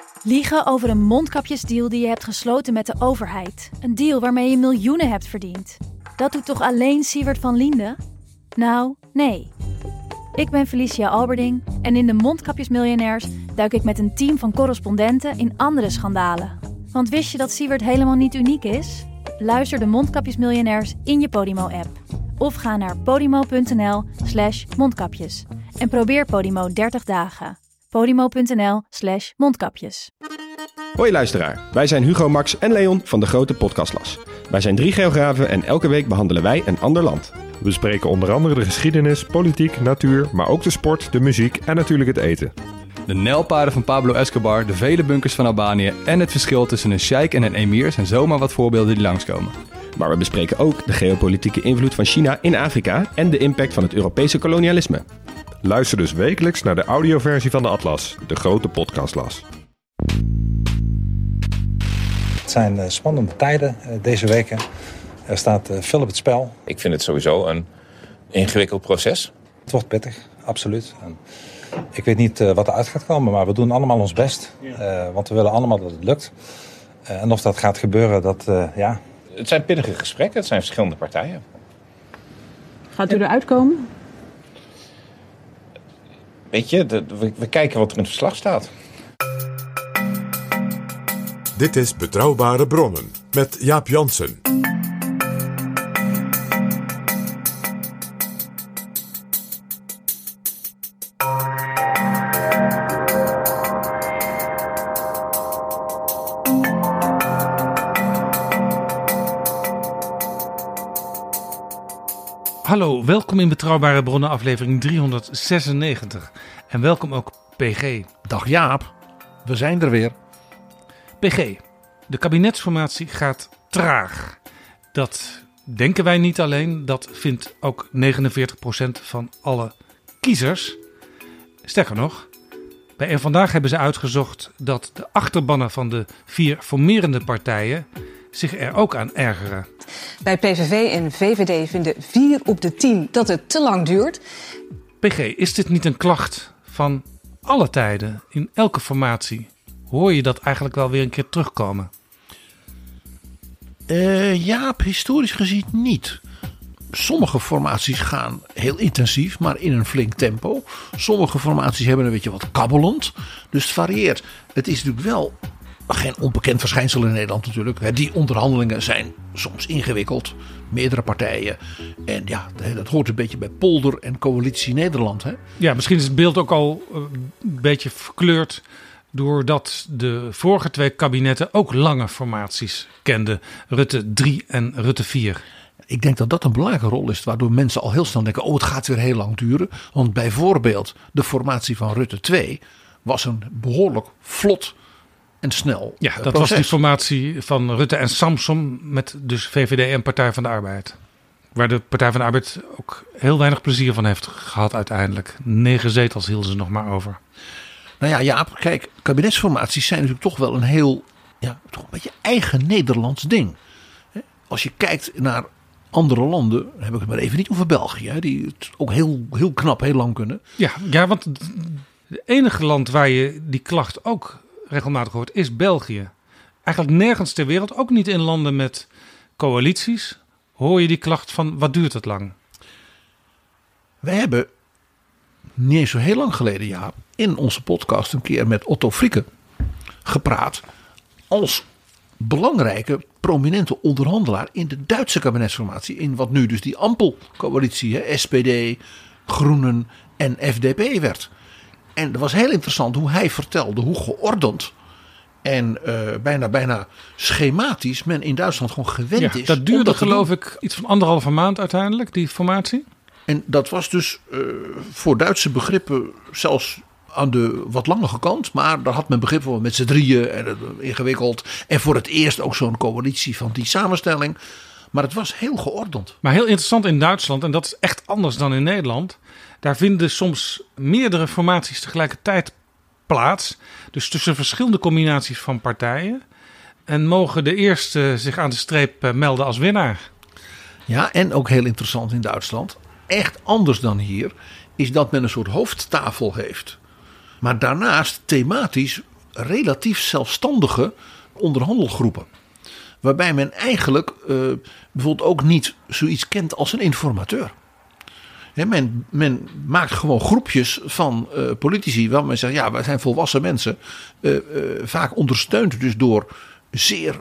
Liegen over een mondkapjesdeal die je hebt gesloten met de overheid. Een deal waarmee je miljoenen hebt verdiend. Dat doet toch alleen Siewert van Liende? Nou, nee. Ik ben Felicia Alberding en in de Mondkapjesmiljonairs duik ik met een team van correspondenten in andere schandalen. Want wist je dat Siewert helemaal niet uniek is? Luister de Mondkapjesmiljonairs in je Podimo-app. Of ga naar podimo.nl/mondkapjes. En probeer Podimo 30 dagen. podimo.nl/mondkapjes. Hoi luisteraar, wij zijn Hugo, Max en Leon van de Grote Podcastlas. Wij zijn 3 geografen en elke week behandelen wij een ander land. We bespreken onder andere de geschiedenis, politiek, natuur, maar ook de sport, de muziek en natuurlijk het eten. De nijlpaarden van Pablo Escobar, de vele bunkers van Albanië en het verschil tussen een sheik en een emir zijn zomaar wat voorbeelden die langskomen. Maar we bespreken ook de geopolitieke invloed van China in Afrika en de impact van het Europese kolonialisme. Luister dus wekelijks naar de audioversie van de Atlas, de Grote Podcastlas. Het zijn spannende tijden deze weken. Er staat veel op het spel. Ik vind het sowieso een ingewikkeld proces. Het wordt pittig, absoluut. En ik weet niet wat eruit gaat komen, maar we doen allemaal ons best. Want we willen allemaal dat het lukt. En of dat gaat gebeuren, ja. Het zijn pittige gesprekken, het zijn verschillende partijen. Gaat u eruit komen? Weet je, we kijken wat er in het verslag staat. Dit is Betrouwbare Bronnen met Jaap Jansen. Hallo, welkom in Betrouwbare Bronnen aflevering 396. En welkom ook PG. Dag Jaap, we zijn er weer. PG, de kabinetsformatie gaat traag. Dat denken wij niet alleen, dat vindt ook 49% van alle kiezers. Sterker nog, bij En Vandaag hebben ze uitgezocht dat de achterbannen van de 4 formerende partijen zich er ook aan ergeren. Bij PVV en VVD vinden 4 op de 10 dat het te lang duurt. PG, is dit niet een klacht van alle tijden? In elke formatie hoor je dat eigenlijk wel weer een keer terugkomen? Jaap, historisch gezien niet. Sommige formaties gaan heel intensief, maar in een flink tempo. Sommige formaties hebben een beetje wat kabbelend. Dus het varieert. Het is natuurlijk wel geen onbekend verschijnsel in Nederland natuurlijk. Die onderhandelingen zijn soms ingewikkeld. Meerdere partijen. En ja, dat hoort een beetje bij polder en coalitie Nederland. Hè? Ja, misschien is het beeld ook al een beetje verkleurd doordat de vorige 2 kabinetten ook lange formaties kenden. Rutte 3 en Rutte 4. Ik denk dat dat een belangrijke rol is, waardoor mensen al heel snel denken, het gaat weer heel lang duren. Want bijvoorbeeld de formatie van Rutte 2 was een behoorlijk vlot en snel Ja, dat proces. was die formatie van Rutte en Samson met dus VVD en Partij van de Arbeid. Waar de Partij van de Arbeid ook heel weinig plezier van heeft gehad uiteindelijk. 9 zetels hielden ze nog maar over. Nou ja, Jaap, kijk, kabinetsformaties zijn natuurlijk toch wel een heel, toch een beetje eigen Nederlands ding. Als je kijkt naar andere landen, dan heb ik het maar even niet over België, die het ook heel knap, heel lang kunnen. Ja, want het enige land waar je die klacht ook regelmatig hoort is België. Eigenlijk nergens ter wereld, ook niet in landen met coalities, hoor je die klacht van wat duurt het lang. Wij hebben niet eens zo heel lang geleden, Jaap, in onze podcast een keer met Otto Frieke gepraat als belangrijke, prominente onderhandelaar in de Duitse kabinetsformatie. In wat nu dus die Ampel-coalitie, SPD, Groenen en FDP werd. En dat was heel interessant hoe hij vertelde hoe geordend en bijna schematisch men in Duitsland gewoon gewend is. Dat duurde geloof ik iets van 1,5 maand uiteindelijk, die formatie. En dat was dus voor Duitse begrippen zelfs aan de wat langere kant. Maar daar had men begrip van met z'n drieën en ingewikkeld. En voor het eerst ook zo'n coalitie van die samenstelling. Maar het was heel geordend. Maar heel interessant in Duitsland, en dat is echt anders dan in Nederland. Daar vinden soms meerdere formaties tegelijkertijd plaats. Dus tussen verschillende combinaties van partijen. En mogen de eerste zich aan de streep melden als winnaar. Ja, en ook heel interessant in Duitsland. Echt anders dan hier is dat men een soort hoofdtafel heeft. Maar daarnaast thematisch relatief zelfstandige onderhandelgroepen. Waarbij men eigenlijk bijvoorbeeld ook niet zoiets kent als een informateur. Men maakt gewoon groepjes van politici. Waar men zegt, ja, wij zijn volwassen mensen. Vaak ondersteund dus door zeer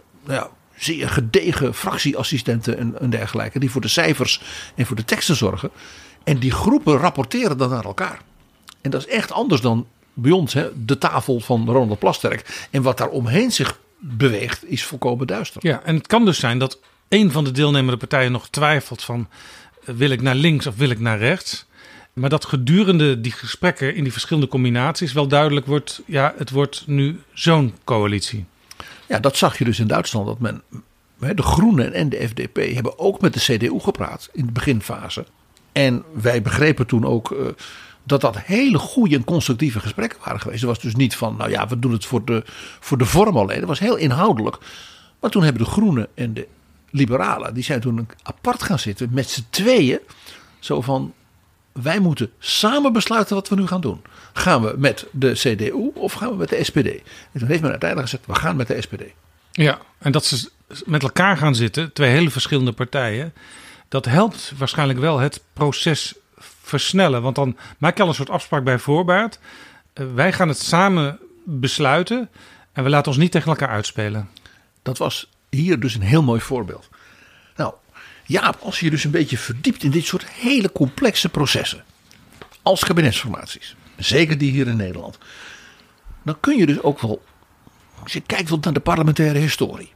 gedegen fractieassistenten en dergelijke. Die voor de cijfers en voor de teksten zorgen. En die groepen rapporteren dan naar elkaar. En dat is echt anders dan bij ons. De tafel van Ronald Plasterk. En wat daar omheen zich beweegt is volkomen duister. Ja, en het kan dus zijn dat een van de deelnemende partijen nog twijfelt van... wil ik naar links of wil ik naar rechts? Maar dat gedurende die gesprekken in die verschillende combinaties wel duidelijk wordt... ja, het wordt nu zo'n coalitie. Ja, dat zag je dus in Duitsland. Dat men, de Groenen en de FDP hebben ook met de CDU gepraat in de beginfase. En wij begrepen toen ook dat hele goede en constructieve gesprekken waren geweest. Het was dus niet van, nou ja, we doen het voor de vorm alleen. Het was heel inhoudelijk. Maar toen hebben de Groenen en de Liberalen, die zijn toen apart gaan zitten met z'n tweeën. Zo van, wij moeten samen besluiten wat we nu gaan doen. Gaan we met de CDU of gaan we met de SPD? En toen heeft men uiteindelijk gezegd, we gaan met de SPD. Ja, en dat ze met elkaar gaan zitten, twee hele verschillende partijen. Dat helpt waarschijnlijk wel het proces versnellen. Want dan maak je al een soort afspraak bij voorbaat. Wij gaan het samen besluiten en we laten ons niet tegen elkaar uitspelen. Dat was hier dus een heel mooi voorbeeld. Nou, Jaap, als je je dus een beetje verdiept in dit soort hele complexe processen. Als kabinetsformaties. Zeker die hier in Nederland. Dan kun je dus ook wel, als je kijkt naar de parlementaire historie.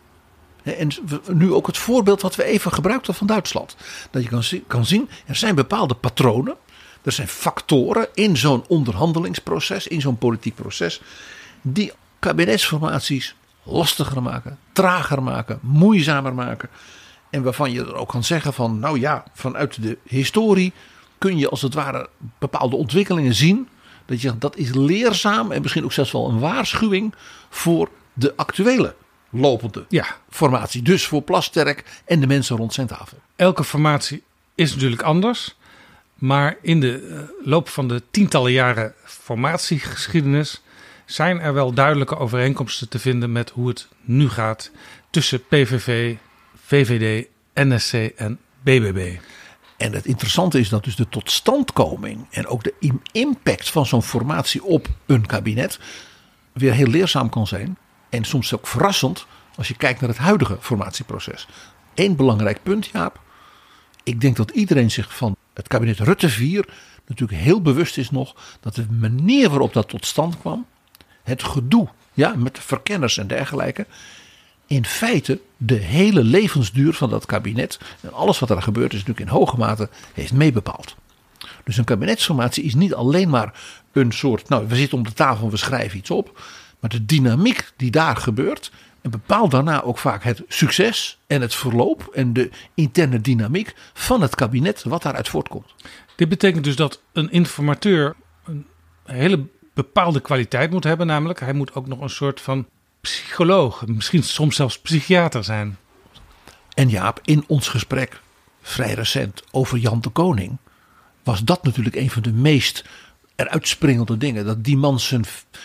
En nu ook het voorbeeld wat we even gebruikt hebben van Duitsland. Dat je kan zien, er zijn bepaalde patronen. Er zijn factoren in zo'n onderhandelingsproces, in zo'n politiek proces. Die kabinetsformaties lastiger maken, trager maken, moeizamer maken. En waarvan je er ook kan zeggen van, nou ja, vanuit de historie kun je als het ware bepaalde ontwikkelingen zien. Dat je zegt, dat is leerzaam en misschien ook zelfs wel een waarschuwing voor de actuele lopende formatie. Dus voor Plasterk en de mensen rond zijn tafel. Elke formatie is natuurlijk anders. Maar in de loop van de tientallen jaren formatiegeschiedenis zijn er wel duidelijke overeenkomsten te vinden met hoe het nu gaat tussen PVV, VVD, NSC en BBB. En het interessante is dat dus de totstandkoming en ook de impact van zo'n formatie op een kabinet weer heel leerzaam kan zijn. En soms ook verrassend als je kijkt naar het huidige formatieproces. Eén belangrijk punt, Jaap. Ik denk dat iedereen zich van het kabinet Rutte 4 natuurlijk heel bewust is nog dat de manier waarop dat tot stand kwam, het gedoe met de verkenners en dergelijke, in feite de hele levensduur van dat kabinet en alles wat er gebeurd is natuurlijk in hoge mate heeft meebepaald. Dus een kabinetsformatie is niet alleen maar een soort, we zitten om de tafel en we schrijven iets op, maar de dynamiek die daar gebeurt en bepaalt daarna ook vaak het succes en het verloop en de interne dynamiek van het kabinet wat daaruit voortkomt. Dit betekent dus dat een informateur een hele bepaalde kwaliteit moet hebben, namelijk hij moet ook nog een soort van psycholoog, misschien soms zelfs psychiater zijn. En Jaap, in ons gesprek vrij recent over Jan de Koning was dat natuurlijk een van de meest eruit springende dingen. Dat die man zijn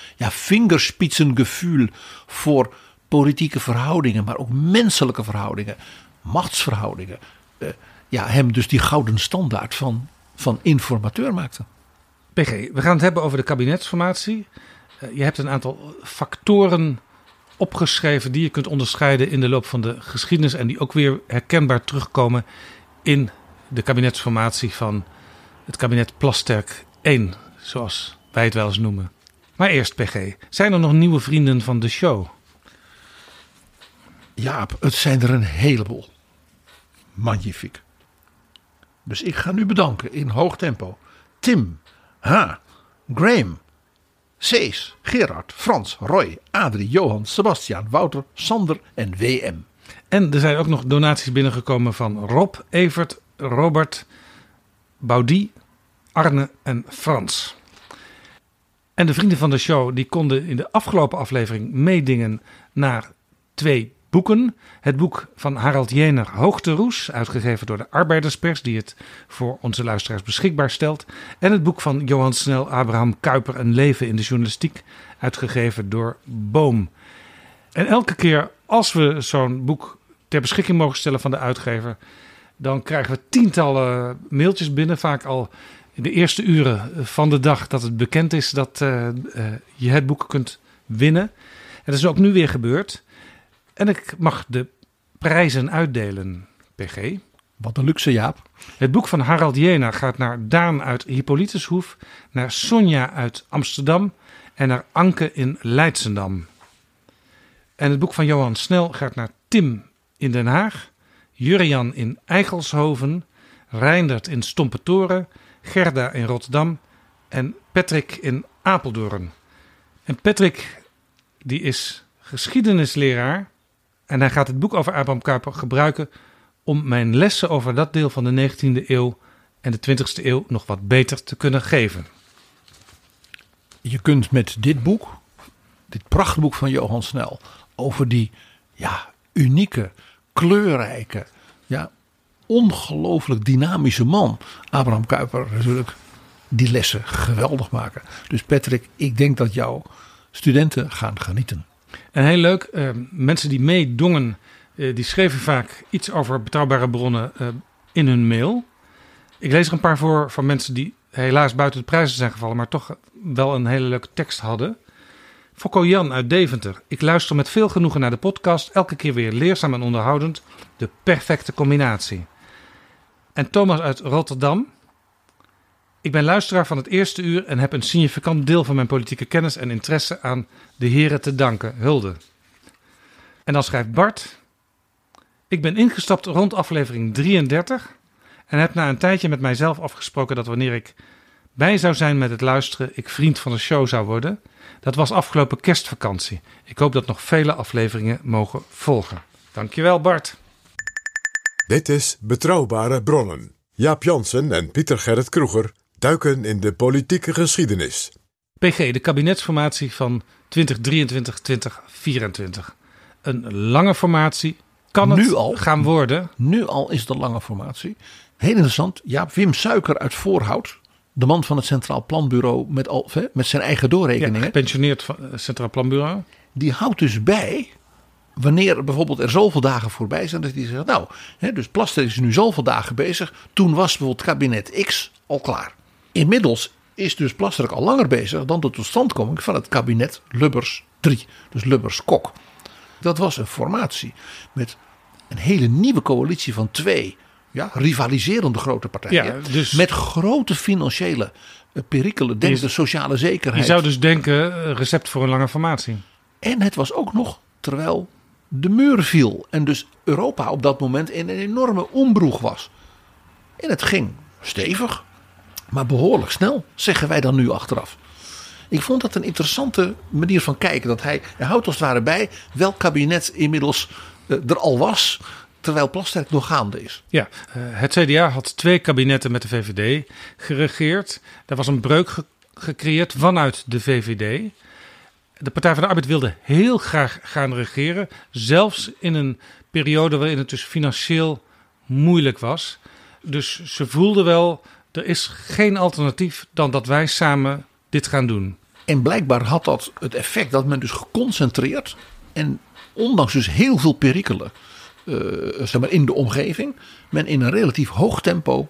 vingerspitsengevoel voor politieke verhoudingen, maar ook menselijke verhoudingen, machtsverhoudingen, hem dus die gouden standaard van informateur maakte. PG, we gaan het hebben over de kabinetsformatie. Je hebt een aantal factoren opgeschreven die je kunt onderscheiden in de loop van de geschiedenis en die ook weer herkenbaar terugkomen in de kabinetsformatie van het kabinet Plasterk 1, zoals wij het wel eens noemen. Maar eerst, PG, zijn er nog nieuwe vrienden van de show? Jaap, het zijn er een heleboel. Magnifiek. Dus ik ga nu bedanken in hoog tempo. Tim, Graham, Cees, Gerard, Frans, Roy, Adrie, Johan, Sebastiaan, Wouter, Sander en WM. En er zijn ook nog donaties binnengekomen van Rob, Evert, Robert, Baudi, Arne en Frans. En de vrienden van de show die konden in de afgelopen aflevering meedingen naar 2 boeken. Het boek van Harald Jener, Hoogteroes, uitgegeven door de Arbeiderspers, die het voor onze luisteraars beschikbaar stelt. En het boek van Johan Snel, Abraham Kuyper, Een leven in de journalistiek, uitgegeven door Boom. En elke keer als we zo'n boek ter beschikking mogen stellen van de uitgever, dan krijgen we tientallen mailtjes binnen, vaak al in de eerste uren van de dag dat het bekend is dat je het boek kunt winnen. En dat is ook nu weer gebeurd. En ik mag de prijzen uitdelen, PG. Wat een luxe, Jaap. Het boek van Harald Jena gaat naar Daan uit Hippolytushoef, naar Sonja uit Amsterdam en naar Anke in Leidsendam. En het boek van Johan Snel gaat naar Tim in Den Haag, Jurrian in Eigelshoven, Reindert in Stompetoren, Gerda in Rotterdam en Patrick in Apeldoorn. En Patrick, die is geschiedenisleraar en hij gaat het boek over Abraham Kuyper gebruiken om mijn lessen over dat deel van de 19e eeuw en de 20e eeuw nog wat beter te kunnen geven. Je kunt met dit boek, dit prachtboek van Johan Snel, over die unieke, kleurrijke, ongelooflijk dynamische man, Abraham Kuyper, natuurlijk, die lessen geweldig maken. Dus Patrick, ik denk dat jouw studenten gaan genieten. En heel leuk, mensen die meedongen, die schreven vaak iets over betrouwbare bronnen in hun mail. Ik lees er een paar voor van mensen die helaas buiten de prijzen zijn gevallen, maar toch wel een hele leuke tekst hadden. Fokko Jan uit Deventer. Ik luister met veel genoegen naar de podcast. Elke keer weer leerzaam en onderhoudend. De perfecte combinatie. En Thomas uit Rotterdam. Ik ben luisteraar van het eerste uur en heb een significant deel van mijn politieke kennis en interesse aan de heren te danken. Hulde. En dan schrijft Bart. Ik ben ingestapt rond aflevering 33 en heb na een tijdje met mijzelf afgesproken dat wanneer ik bij zou zijn met het luisteren, ik vriend van de show zou worden. Dat was afgelopen kerstvakantie. Ik hoop dat nog vele afleveringen mogen volgen. Dankjewel, Bart. Dit is Betrouwbare Bronnen. Jaap Jansen en Pieter Gerrit Kroeger duiken in de politieke geschiedenis. PG, de kabinetsformatie van 2023-2024. Een lange formatie. Kan het nu al gaan worden? Nu al is het een lange formatie. Heel interessant. Jaap, Wim Suiker uit Voorhout, de man van het Centraal Planbureau met zijn eigen doorrekeningen. Ja, gepensioneerd van het Centraal Planbureau. Die houdt dus bij, wanneer bijvoorbeeld er zoveel dagen voorbij zijn, dat hij zegt, dus Plasterk is nu zoveel dagen bezig. Toen was bijvoorbeeld kabinet X al klaar. Inmiddels is dus Plasterk al langer bezig dan de totstandkoming van het kabinet Lubbers 3. Dus Lubbers-Kok. Dat was een formatie met een hele nieuwe coalitie van twee rivaliserende grote partijen. Ja, dus met grote financiële perikelen. Denk de sociale zekerheid. Je zou dus denken, recept voor een lange formatie. En het was ook nog terwijl de muur viel. En dus Europa op dat moment in een enorme ombroeg was. En het ging stevig. Maar behoorlijk snel, zeggen wij dan nu achteraf. Ik vond dat een interessante manier van kijken. Dat hij houdt als het ware bij welk kabinet inmiddels er al was, terwijl Plasterk nog gaande is. Ja, het CDA had 2 kabinetten met de VVD geregeerd. Er was een breuk gecreëerd vanuit de VVD. De Partij van de Arbeid wilde heel graag gaan regeren. Zelfs in een periode waarin het dus financieel moeilijk was. Dus ze voelden wel, er is geen alternatief dan dat wij samen dit gaan doen. En blijkbaar had dat het effect dat men dus geconcentreerd en ondanks dus heel veel perikelen in de omgeving, men in een relatief hoog tempo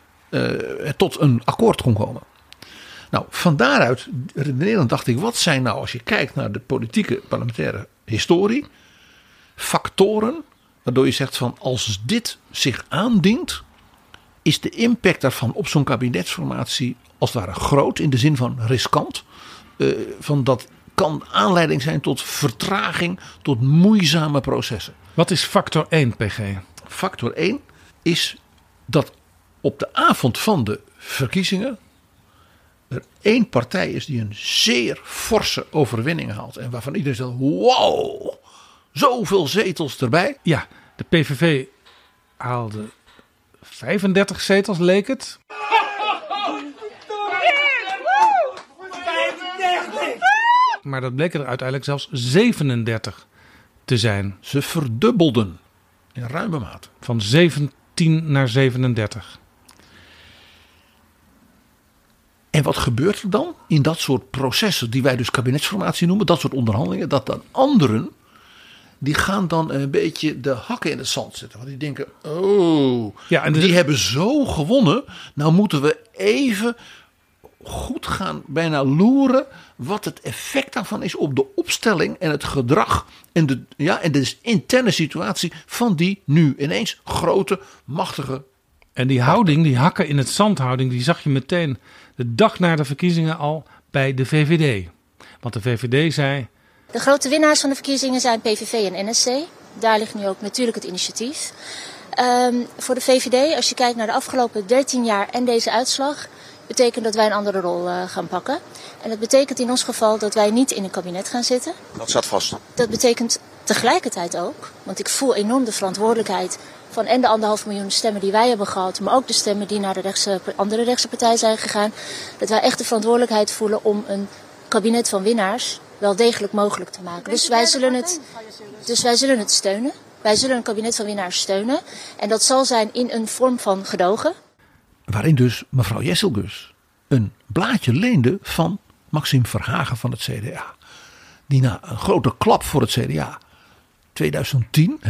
tot een akkoord kon komen. Nou, van daaruit redenerend dacht ik, wat zijn nou, als je kijkt naar de politieke parlementaire historie, factoren waardoor je zegt van als dit zich aandient, is de impact daarvan op zo'n kabinetsformatie als het ware groot in de zin van riskant. Van dat kan aanleiding zijn tot vertraging, tot moeizame processen. Wat is factor 1, PG? Factor 1 is dat op de avond van de verkiezingen er 1 partij is die een zeer forse overwinning haalt. En waarvan iedereen zegt, wow, zoveel zetels erbij. Ja, de PVV haalde 35 zetels, leek het. Maar dat bleek er uiteindelijk zelfs 37 te zijn. Ze verdubbelden in ruime mate. Van 17 naar 37. En wat gebeurt er dan in dat soort processen die wij dus kabinetsformatie noemen, dat soort onderhandelingen, dat dan anderen, die gaan dan een beetje de hakken in het zand zetten. Want die denken, die hebben zo gewonnen, nou moeten we even goed gaan bijna loeren wat het effect daarvan is op de opstelling en het gedrag en de interne situatie van die nu ineens grote, machtige. En die houding, die hakken in het zand houding, die zag je meteen de dag na de verkiezingen al bij de VVD. Want de VVD zei: de grote winnaars van de verkiezingen zijn PVV en NSC. Daar ligt nu ook natuurlijk het initiatief. Voor de VVD, als je kijkt naar de afgelopen 13 jaar en deze uitslag, betekent dat wij een andere rol gaan pakken. En dat betekent in ons geval dat wij niet in een kabinet gaan zitten. Dat staat vast. Dat betekent tegelijkertijd ook, want ik voel enorm de verantwoordelijkheid van en de 1,5 miljoen stemmen die wij hebben gehad, maar ook de stemmen die naar de andere rechtse partij zijn gegaan, dat wij echt de verantwoordelijkheid voelen om een kabinet van winnaars wel degelijk mogelijk te maken. Dus wij zullen het steunen. Wij zullen een kabinet van winnaars steunen. En dat zal zijn in een vorm van gedogen. Waarin dus mevrouw Jesselgus een blaadje leende van Maxime Verhagen van het CDA. Die na een grote klap voor het CDA 2010...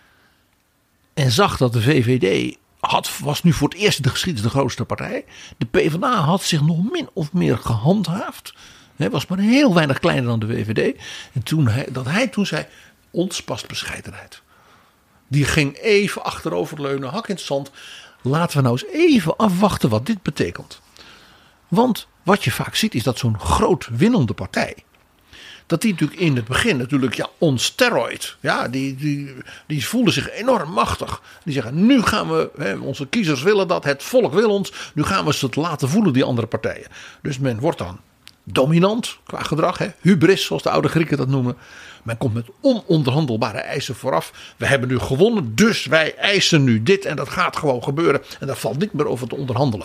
en zag dat de VVD was nu voor het eerst in de geschiedenis de grootste partij. De PvdA had zich nog min of meer gehandhaafd. Was maar heel weinig kleiner dan de VVD. En dat hij toen zei, ons past bescheidenheid. Die ging even achteroverleunen, hak in het zand. Laten we nou eens even afwachten wat dit betekent. Want wat je vaak ziet is dat zo'n groot winnende partij, dat die natuurlijk in het begin on steroid. Ja, die voelen zich enorm machtig. Die zeggen, nu gaan we, onze kiezers willen dat, het volk wil ons. Nu gaan we ze het laten voelen, die andere partijen. Dus men wordt dan dominant qua gedrag. Hubris, zoals de oude Grieken dat noemen. Men komt met ononderhandelbare eisen vooraf. We hebben nu gewonnen, dus wij eisen nu dit. En dat gaat gewoon gebeuren. En daar valt niet meer over te onderhandelen.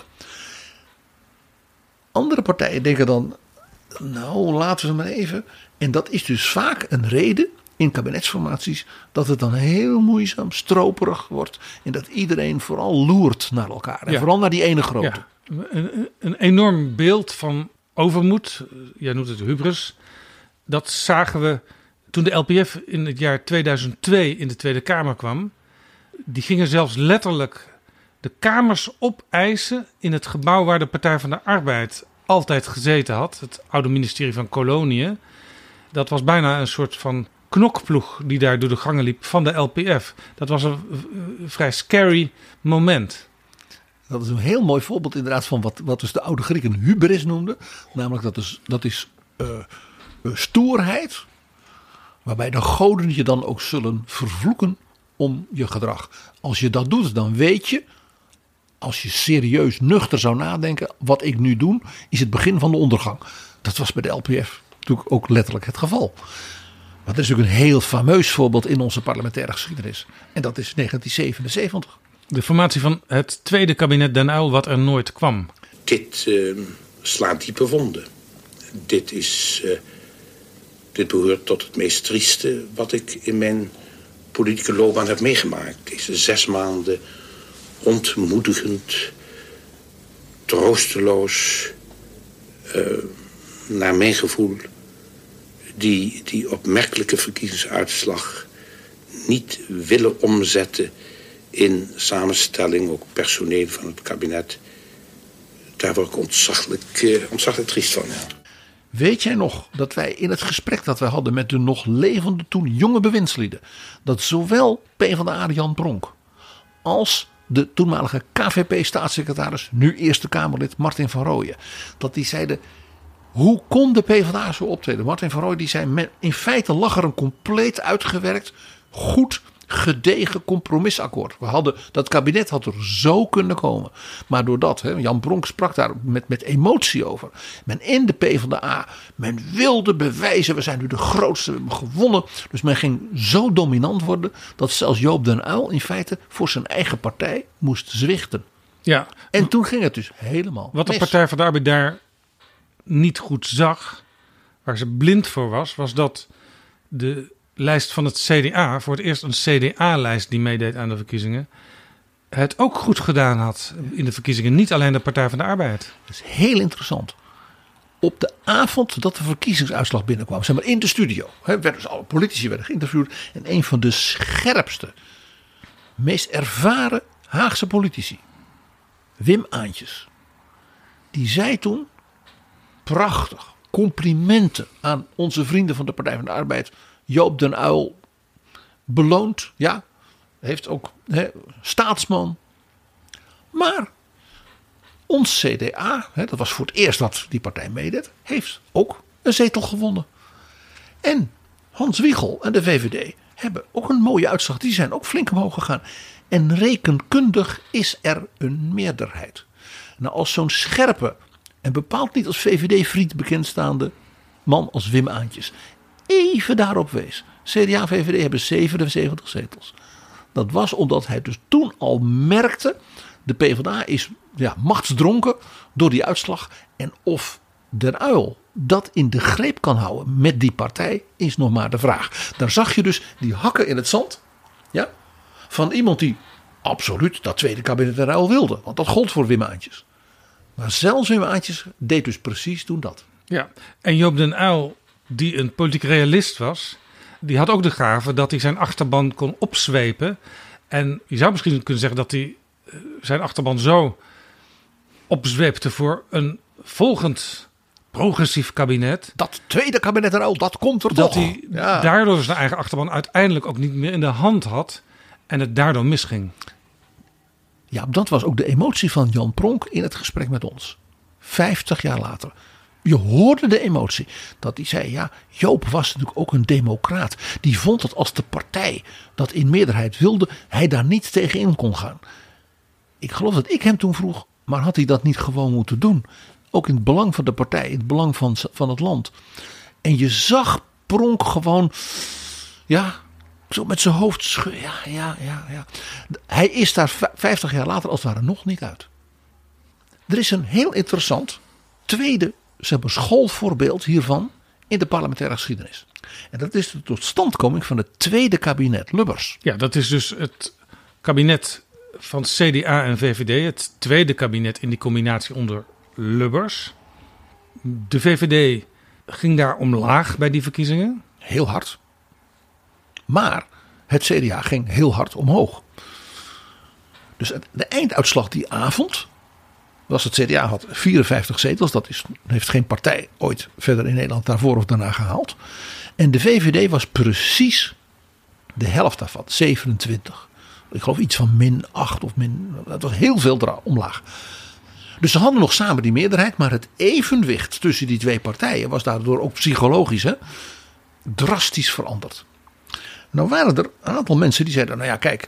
Andere partijen denken dan, nou, laten we maar even. En dat is dus vaak een reden in kabinetsformaties dat het dan heel moeizaam, stroperig wordt. En dat iedereen vooral loert naar elkaar. En vooral naar die ene grote. Ja, een enorm beeld van overmoed. Jij noemt het hubris. Dat zagen we toen de LPF in het jaar 2002 in de Tweede Kamer kwam. Die gingen zelfs letterlijk de kamers opeisen in het gebouw waar de Partij van de Arbeid altijd gezeten had. Het oude ministerie van Koloniën. Dat was bijna een soort van knokploeg die daar door de gangen liep van de LPF. Dat was een vrij scary moment. Dat is een heel mooi voorbeeld inderdaad van wat dus de oude Grieken hubris noemden. Namelijk dat is stoerheid. Waarbij de goden je dan ook zullen vervloeken om je gedrag. Als je dat doet, dan weet je, als je serieus nuchter zou nadenken, wat ik nu doe, is het begin van de ondergang. Dat was bij de LPF natuurlijk ook letterlijk het geval. Maar dat is natuurlijk een heel fameus voorbeeld in onze parlementaire geschiedenis. En dat is 1977. De formatie van het tweede kabinet Den Uyl wat er nooit kwam. Dit slaat diepe wonden. Dit behoort tot het meest trieste wat ik in mijn politieke loopbaan heb meegemaakt. Deze 6 maanden ontmoedigend, troosteloos, naar mijn gevoel, die opmerkelijke verkiezingsuitslag niet willen omzetten in samenstelling, ook personeel van het kabinet. Daar word ik ontzaglijk triest van. Ja. Weet jij nog dat wij in het gesprek dat wij hadden met de nog levende toen jonge bewindslieden, dat zowel PvdA Jan Pronk als de toenmalige KVP-staatssecretaris, nu Eerste Kamerlid Martin van Rooyen, dat die zeiden, hoe kon de PvdA zo optreden? Martin van Rooyen die zei, in feite lag er een compleet uitgewerkt, goed gedegen compromisakkoord. Dat kabinet had er zo kunnen komen. Maar doordat, Jan Pronk sprak daar met emotie over. Men in de PvdA, men wilde bewijzen, we zijn nu de grootste, we hebben gewonnen. Dus men ging zo dominant worden, dat zelfs Joop den Uyl in feite voor zijn eigen partij moest zwichten. Ja. En toen ging het dus helemaal Wat de mis. Partij van de Arbeid daar niet goed zag, waar ze blind voor was dat de lijst van het CDA, voor het eerst een CDA-lijst die meedeed aan de verkiezingen, het ook goed gedaan had in de verkiezingen. Niet alleen de Partij van de Arbeid. Dat is heel interessant. Op de avond dat de verkiezingsuitslag binnenkwam, zeg maar in de studio, werden dus alle politici werden geïnterviewd. En een van de scherpste, meest ervaren Haagse politici, Wim Aantjes, die zei toen, prachtig, complimenten aan onze vrienden van de Partij van de Arbeid. Joop den Uyl beloond, ja, heeft ook staatsman. Maar ons CDA, dat was voor het eerst dat die partij meedeed, heeft ook een zetel gewonnen. En Hans Wiegel en de VVD hebben ook een mooie uitslag. Die zijn ook flink omhoog gegaan. En rekenkundig is er een meerderheid. Nou, als zo'n scherpe en bepaald niet als VVD-vriend bekendstaande man als Wim Aantjes even daarop wees. CDA en VVD hebben 77 zetels. Dat was omdat hij dus toen al merkte, de PvdA is machtsdronken door die uitslag. En of Den Uyl dat in de greep kan houden met die partij is nog maar de vraag. Daar zag je dus die hakken in het zand. Ja, van iemand die absoluut dat tweede kabinet Den Uyl wilde. Want dat gold voor Wim Aantjes. Maar zelfs Wim Aantjes deed dus precies toen dat. Ja, en Joop den Uyl, die een politiek realist was, die had ook de gave dat hij zijn achterban kon opzwepen. En je zou misschien kunnen zeggen dat hij zijn achterban zo opzweepte voor een volgend progressief kabinet. Dat tweede kabinet Den Uyl, dat komt er dat toch. Hij daardoor zijn eigen achterban uiteindelijk ook niet meer in de hand had. En het daardoor misging. Ja, dat was ook de emotie van Jan Pronk in het gesprek met ons. 50 jaar later. Je hoorde de emotie. Dat hij zei, ja, Joop was natuurlijk ook een democraat. Die vond dat als de partij dat in meerderheid wilde, hij daar niet tegenin kon gaan. Ik geloof dat ik hem toen vroeg, maar had hij dat niet gewoon moeten doen? Ook in het belang van de partij, in het belang van het land. En je zag Pronk gewoon, ja, zo met zijn hoofd schudden. Ja. Hij is daar 50 jaar later als het ware nog niet uit. Er is een heel interessant tweede schoolvoorbeeld hiervan in de parlementaire geschiedenis. En dat is de totstandkoming van het tweede kabinet Lubbers. Ja, dat is dus het kabinet van CDA en VVD. Het tweede kabinet in die combinatie onder Lubbers. De VVD ging daar omlaag bij die verkiezingen. Heel hard. Maar het CDA ging heel hard omhoog. Dus de einduitslag die avond was het CDA had 54 zetels. Dat heeft geen partij ooit verder in Nederland daarvoor of daarna gehaald. En de VVD was precies de helft daarvan, 27. Ik geloof iets van -8 of dat was heel veel omlaag. Dus ze hadden nog samen die meerderheid, maar het evenwicht tussen die twee partijen was daardoor ook psychologisch drastisch veranderd. Nou waren er een aantal mensen die zeiden, nou ja kijk,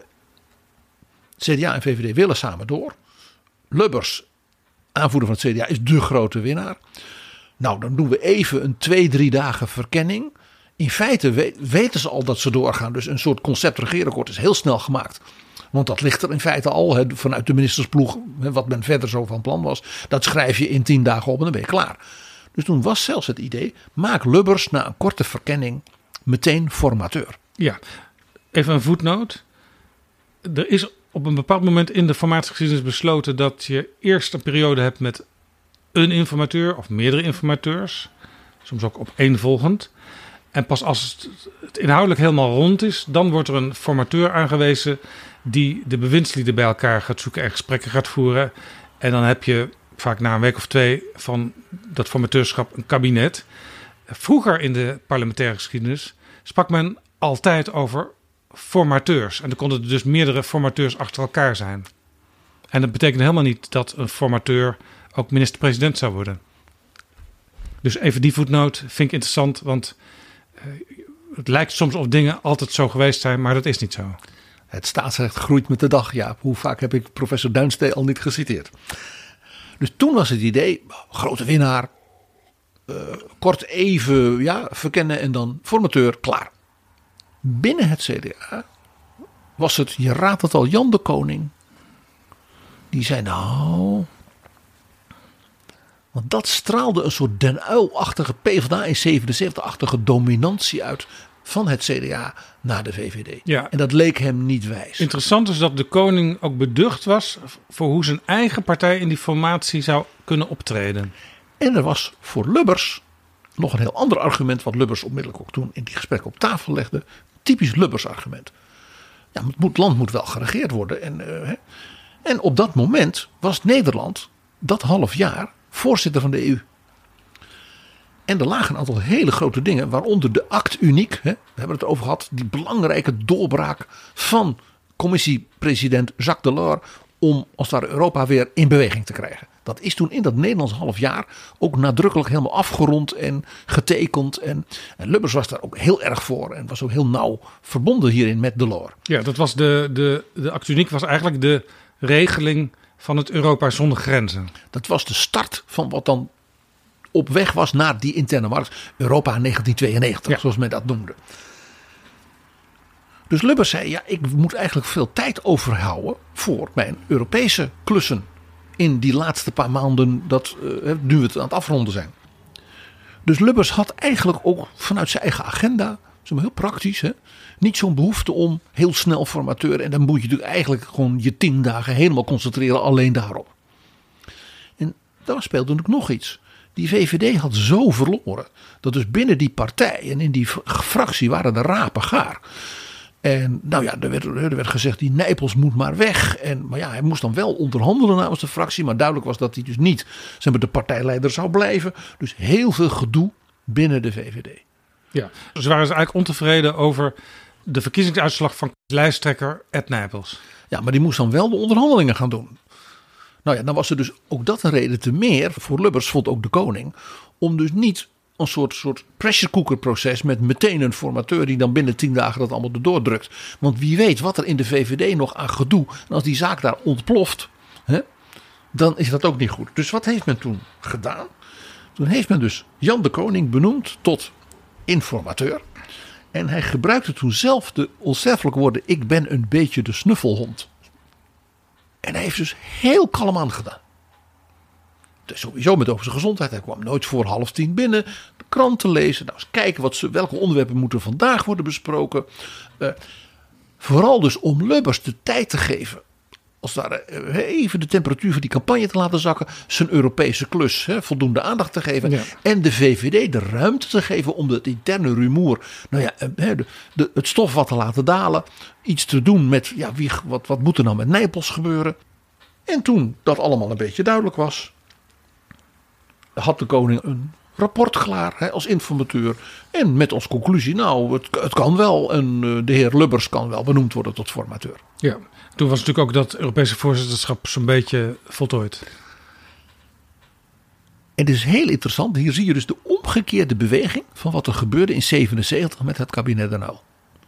CDA en VVD willen samen door. Lubbers, aanvoerder van het CDA, is de grote winnaar. Nou, dan doen we even een 2-3 dagen verkenning. In feite weten ze al dat ze doorgaan. Dus een soort concept regeerakkoord is heel snel gemaakt. Want dat ligt er in feite al vanuit de ministersploeg. Wat men verder zo van plan was. Dat schrijf je in 10 dagen op en dan ben je klaar. Dus toen was zelfs het idee, maak Lubbers na een korte verkenning meteen formateur. Ja, even een voetnoot. Er is op een bepaald moment in de formatiegeschiedenis besloten dat je eerst een periode hebt met een informateur of meerdere informateurs. Soms ook opeenvolgend. En pas als het inhoudelijk helemaal rond is, dan wordt er een formateur aangewezen die de bewindslieden bij elkaar gaat zoeken en gesprekken gaat voeren. En dan heb je vaak na een week of 2 van dat formateurschap een kabinet. Vroeger in de parlementaire geschiedenis sprak men altijd over formateurs. En er konden er dus meerdere formateurs achter elkaar zijn. En dat betekent helemaal niet dat een formateur ook minister-president zou worden. Dus even die voetnoot vind ik interessant, want het lijkt soms of dingen altijd zo geweest zijn, maar dat is niet zo. Het staatsrecht groeit met de dag, Jaap. Hoe vaak heb ik professor Duinstee al niet geciteerd. Dus toen was het idee, grote winnaar, kort even verkennen en dan formateur, klaar. Binnen het CDA was het, je raadt het al, Jan de Koning. Die zei nou, want dat straalde een soort Den Uyl-achtige PvdA in 77-achtige dominantie uit. van het CDA naar de VVD. Ja. En dat leek hem niet wijs. Interessant is dat de koning ook beducht was voor hoe zijn eigen partij in die formatie zou kunnen optreden. En er was voor Lubbers nog een heel ander argument, wat Lubbers onmiddellijk ook toen in die gesprekken op tafel legde. Typisch Lubbers argument. Ja, het land moet wel geregeerd worden. En op dat moment was Nederland dat half jaar voorzitter van de EU. En er lagen een aantal hele grote dingen, waaronder de Act Unique. We hebben het over gehad, die belangrijke doorbraak van commissiepresident Jacques Delors om als het ware Europa weer in beweging te krijgen. Dat is toen in dat Nederlands half jaar ook nadrukkelijk helemaal afgerond en getekend. En Lubbers was daar ook heel erg voor en was ook heel nauw verbonden hierin met Delors. Ja, dat was de Act Unique was eigenlijk de regeling van het Europa zonder grenzen. Dat was de start van wat dan op weg was naar die interne markt. Europa 1992, zoals men dat noemde. Dus Lubbers zei, ja, ik moet eigenlijk veel tijd overhouden voor mijn Europese klussen in die laatste paar maanden nu we het aan het afronden zijn. Dus Lubbers had eigenlijk ook vanuit zijn eigen agenda, heel praktisch, niet zo'n behoefte om heel snel formateur. En dan moet je natuurlijk eigenlijk gewoon je 10 dagen helemaal concentreren alleen daarop. En daar speelde natuurlijk nog iets. Die VVD had zo verloren dat dus binnen die partij en in die fractie waren de rapen gaar. En nou ja, er werd gezegd die Nijpels moet maar weg. Maar ja, hij moest dan wel onderhandelen namens de fractie. Maar duidelijk was dat hij dus niet de partijleider zou blijven. Dus heel veel gedoe binnen de VVD. Ja, dus waren ze eigenlijk ontevreden over de verkiezingsuitslag van lijsttrekker Ed Nijpels. Ja, maar die moest dan wel de onderhandelingen gaan doen. Nou ja, dan was er dus ook dat een reden te meer. Voor Lubbers vond ook de koning. Om dus niet een soort pressure cooker proces met meteen een formateur die dan binnen 10 dagen dat allemaal erdoor drukt. Want wie weet wat er in de VVD nog aan gedoe. En als die zaak daar ontploft, dan is dat ook niet goed. Dus wat heeft men toen gedaan? Toen heeft men dus Jan de Koning benoemd tot informateur. En hij gebruikte toen zelf de onsterfelijke woorden: ik ben een beetje de snuffelhond. En hij heeft dus heel kalm aan gedaan. Dus sowieso met over zijn gezondheid. Hij kwam nooit voor 9:30 binnen. De krant te lezen. Nou eens kijken welke onderwerpen moeten vandaag worden besproken. Vooral dus om Lubbers de tijd te geven. Als daar even de temperatuur van die campagne te laten zakken. Zijn Europese klus voldoende aandacht te geven. Ja. En de VVD de ruimte te geven om het interne rumoer. Nou ja, het stof wat te laten dalen. Iets te doen met wat moet er nou met Nijpels gebeuren. En toen dat allemaal een beetje duidelijk was, had de koning een rapport klaar als informateur. En met als conclusie, nou, het kan wel. En de heer Lubbers kan wel benoemd worden tot formateur. Ja, toen was natuurlijk ook dat Europese voorzitterschap zo'n beetje voltooid. En het is heel interessant. Hier zie je dus de omgekeerde beweging van wat er gebeurde in 1977 met het kabinet Den Uyl.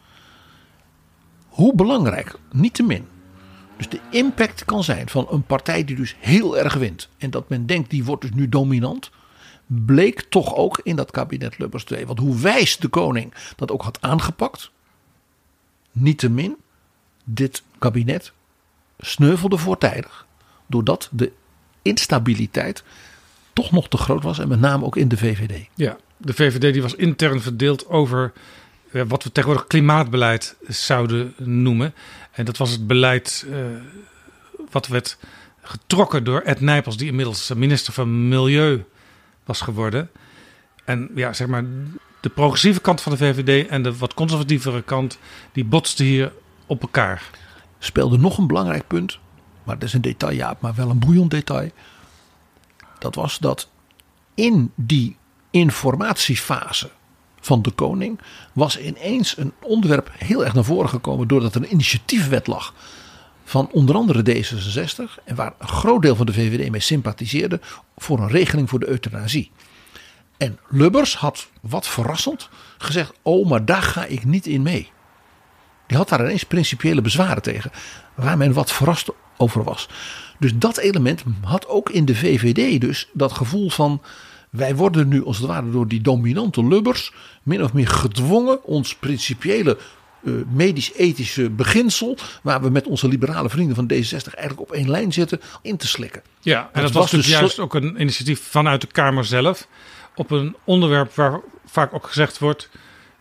Hoe belangrijk, niettemin, dus de impact kan zijn van een partij die dus heel erg wint. En dat men denkt die wordt dus nu dominant. Bleek toch ook in dat kabinet Lubbers 2. Want hoe wijs de koning dat ook had aangepakt. Niettemin, dit kabinet sneuvelde voortijdig. Doordat de instabiliteit toch nog te groot was. En met name ook in de VVD. Ja, de VVD die was intern verdeeld over wat we tegenwoordig klimaatbeleid zouden noemen. En dat was het beleid wat werd getrokken door Ed Nijpels, die inmiddels minister van Milieu was geworden. En ja, zeg maar, de progressieve kant van de VVD en de wat conservatievere kant, die botsten hier op elkaar. Speelde nog een belangrijk punt, maar dat is een detail, ja, maar wel een boeiend detail. Dat was dat in die informatiefase van de koning was ineens een onderwerp heel erg naar voren gekomen doordat er een initiatiefwet lag van onder andere D66 en waar een groot deel van de VVD mee sympathiseerde voor een regeling voor de euthanasie. En Lubbers had wat verrassend gezegd, maar daar ga ik niet in mee. Die had daar ineens principiële bezwaren tegen, waar men wat verrast over was. Dus dat element had ook in de VVD dus dat gevoel van, wij worden nu als het ware door die dominante Lubbers min of meer gedwongen ons principiële medisch-ethische beginsel, waar we met onze liberale vrienden van D66 eigenlijk op één lijn zitten, in te slikken. Ja, en dat was dus juist ook een initiatief vanuit de Kamer zelf op een onderwerp waar vaak ook gezegd wordt,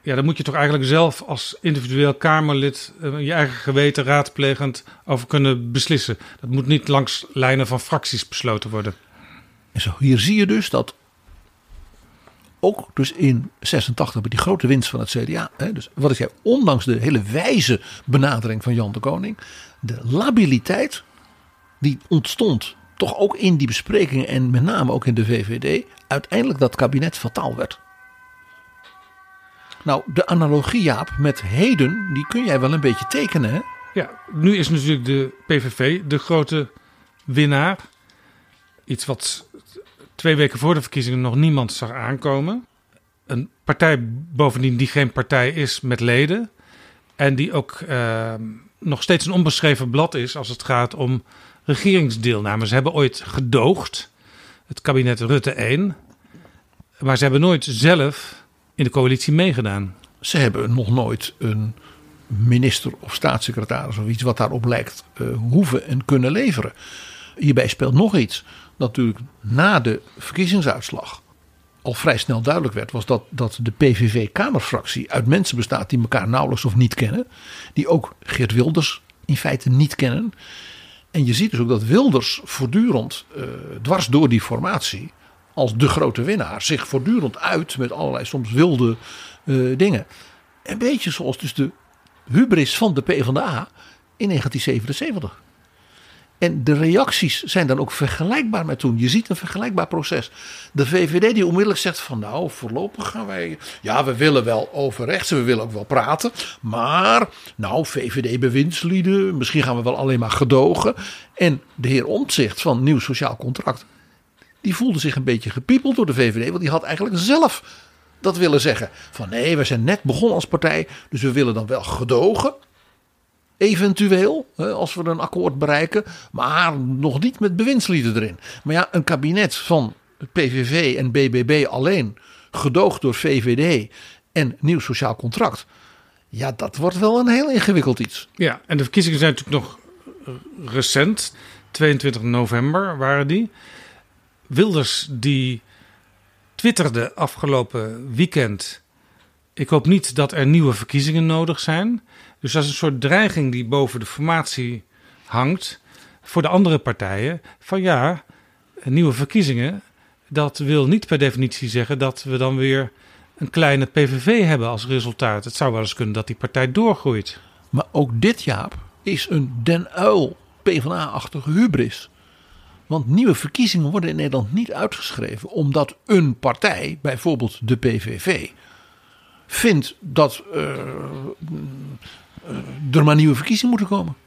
Ja, dan moet je toch eigenlijk zelf als individueel Kamerlid je eigen geweten raadplegend over kunnen beslissen. Dat moet niet langs lijnen van fracties besloten worden. En zo, hier zie je dus dat ook dus in 86 met die grote winst van het CDA. Dus wat ik zei, ondanks de hele wijze benadering van Jan de Koning. De labiliteit die ontstond toch ook in die besprekingen en met name ook in de VVD. Uiteindelijk dat kabinet fataal werd. Nou, de analogie, Jaap, met heden, die kun jij wel een beetje tekenen, hè? Ja, nu is natuurlijk de PVV de grote winnaar. Iets wat 2 weken voor de verkiezingen nog niemand zag aankomen. Een partij bovendien die geen partij is met leden. En die ook nog steeds een onbeschreven blad is als het gaat om regeringsdeelname. Ze hebben ooit gedoogd, het kabinet Rutte 1. Maar ze hebben nooit zelf in de coalitie meegedaan. Ze hebben nog nooit een minister of staatssecretaris of iets wat daarop lijkt hoeven en kunnen leveren. Hierbij speelt nog iets. Natuurlijk na de verkiezingsuitslag al vrij snel duidelijk werd, was dat de PVV-kamerfractie uit mensen bestaat die elkaar nauwelijks of niet kennen. Die ook Geert Wilders in feite niet kennen. En je ziet dus ook dat Wilders voortdurend dwars door die formatie als de grote winnaar zich voortdurend uit met allerlei soms wilde dingen. Een beetje zoals dus de hubris van de PvdA in 1977. En de reacties zijn dan ook vergelijkbaar met toen. Je ziet een vergelijkbaar proces. De VVD die onmiddellijk zegt van nou voorlopig gaan wij... Ja, we willen wel over rechts en we willen ook wel praten. Maar nou VVD-bewindslieden, misschien gaan we wel alleen maar gedogen. En de heer Omtzigt van Nieuw Sociaal Contract, die voelde zich een beetje gepiepeld door de VVD. Want die had eigenlijk zelf dat willen zeggen. Van nee, we zijn net begonnen als partij. Dus we willen dan wel gedogen. Eventueel, als we een akkoord bereiken. Maar nog niet met bewindslieden erin. Maar ja, een kabinet van PVV en BBB alleen. Gedoogd door VVD en Nieuw Sociaal Contract. Ja, dat wordt wel een heel ingewikkeld iets. Ja, en de verkiezingen zijn natuurlijk nog recent. 22 november waren die. Wilders die twitterde afgelopen weekend: ik hoop niet dat er nieuwe verkiezingen nodig zijn. Dus dat is een soort dreiging die boven de formatie hangt voor de andere partijen. Van ja, nieuwe verkiezingen, dat wil niet per definitie zeggen dat we dan weer een kleine PVV hebben als resultaat. Het zou wel eens kunnen dat die partij doorgroeit. Maar ook dit, Jaap, is een Den Uyl PvdA-achtige hubris. Want nieuwe verkiezingen worden in Nederland niet uitgeschreven omdat een partij, bijvoorbeeld de PVV, vindt dat er maar nieuwe verkiezingen moeten komen.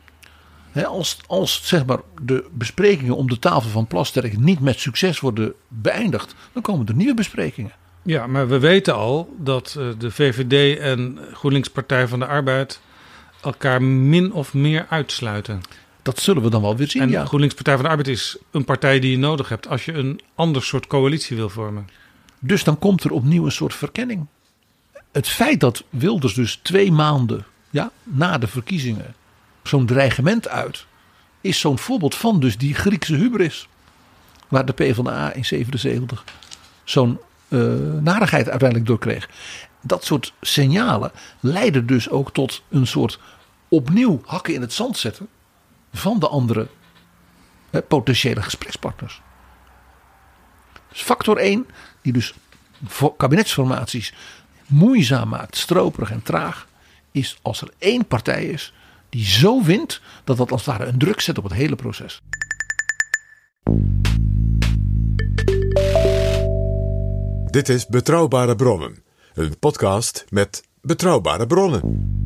Als zeg maar de besprekingen om de tafel van Plasterk niet met succes worden beëindigd, dan komen er nieuwe besprekingen. Ja, maar we weten al dat de VVD en GroenLinks Partij van de Arbeid elkaar min of meer uitsluiten. Dat zullen we dan wel weer zien. En ja. GroenLinks Partij van de Arbeid is een partij die je nodig hebt als je een ander soort coalitie wil vormen. Dus dan komt er opnieuw een soort verkenning. Het feit dat Wilders dus 2 maanden na de verkiezingen zo'n dreigement uit, is zo'n voorbeeld van dus die Griekse hubris. Waar de PvdA in 77 zo'n narigheid uiteindelijk door kreeg. Dat soort signalen leiden dus ook tot een soort opnieuw hakken in het zand zetten van de andere potentiële gesprekspartners. Dus factor 1, die dus kabinetsformaties moeizaam maakt, stroperig en traag, is als er 1 partij is die zo wint dat dat als het ware een druk zet op het hele proces. Dit is Betrouwbare Bronnen, een podcast met betrouwbare bronnen.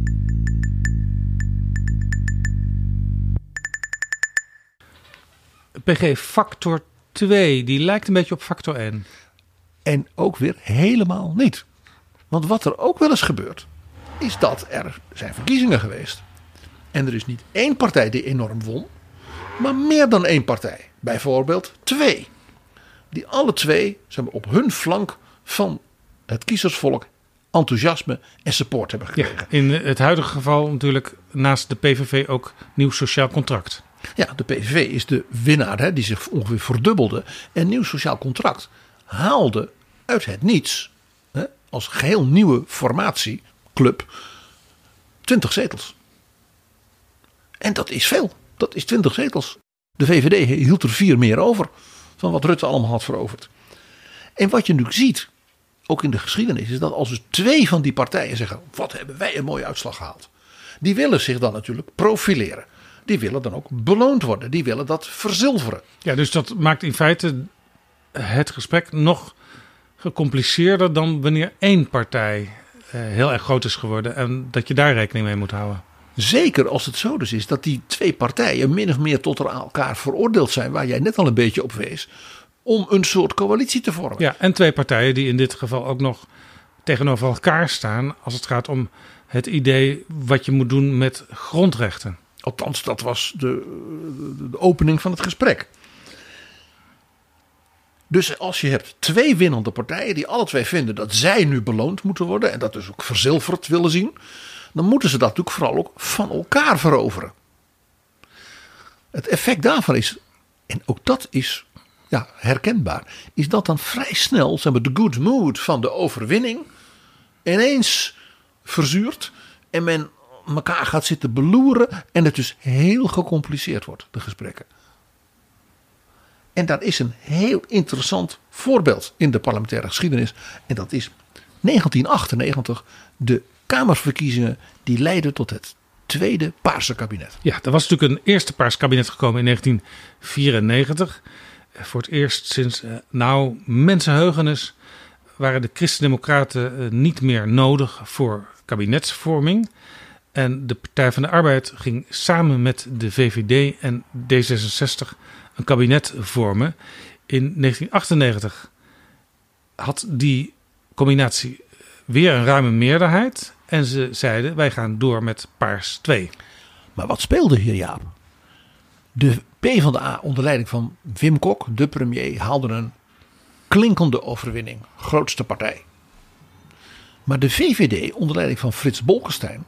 PG, factor 2, die lijkt een beetje op factor 1. En ook weer helemaal niet. Want wat er ook wel eens gebeurt, is dat er zijn verkiezingen geweest. En er is niet 1 partij die enorm won, maar meer dan 1 partij. Bijvoorbeeld 2. Die alle 2 op hun flank van het kiezersvolk enthousiasme en support hebben gekregen. Ja, in het huidige geval natuurlijk naast de PVV ook Nieuw Sociaal Contract. Ja, de PVV is de winnaar die zich ongeveer verdubbelde. En Nieuw Sociaal Contract haalde uit het niets als geheel nieuwe formatie, club, 20 zetels. En dat is veel. Dat is 20 zetels. De VVD hield er 4 meer over van wat Rutte allemaal had veroverd. En wat je nu ziet, ook in de geschiedenis, is dat als dus 2 van die partijen zeggen, wat hebben wij een mooie uitslag gehaald. Die willen zich dan natuurlijk profileren. Die willen dan ook beloond worden. Die willen dat verzilveren. Ja, dus dat maakt in feite het gesprek nog gecompliceerder dan wanneer 1 partij heel erg groot is geworden en dat je daar rekening mee moet houden. Zeker als het zo dus is dat die 2 partijen min of meer tot elkaar veroordeeld zijn, waar jij net al een beetje op wees, om een soort coalitie te vormen. Ja, en 2 partijen die in dit geval ook nog tegenover elkaar staan als het gaat om het idee wat je moet doen met grondrechten. Althans, dat was de opening van het gesprek. Dus als je hebt 2 winnende partijen die alle 2 vinden dat zij nu beloond moeten worden en dat dus ook verzilverd willen zien, dan moeten ze dat natuurlijk vooral ook van elkaar veroveren. Het effect daarvan is, en ook dat is herkenbaar, is dat dan vrij snel de good mood van de overwinning ineens verzuurt en men elkaar gaat zitten beloeren en het dus heel gecompliceerd wordt, de gesprekken. En daar is een heel interessant voorbeeld in de parlementaire geschiedenis. En dat is 1998, de Kamerverkiezingen die leidden tot het tweede Paarse kabinet. Ja, er was natuurlijk een eerste Paars kabinet gekomen in 1994. Voor het eerst sinds mensenheugenis waren de Christen-Democraten niet meer nodig voor kabinetsvorming. En de Partij van de Arbeid ging samen met de VVD en D66 een kabinet vormen. In 1998 had die combinatie weer een ruime meerderheid. En ze zeiden, wij gaan door met Paars 2. Maar wat speelde hier, Jaap? De PvdA onder leiding van Wim Kok, de premier, haalde een klinkende overwinning. Grootste partij. Maar de VVD onder leiding van Frits Bolkestein,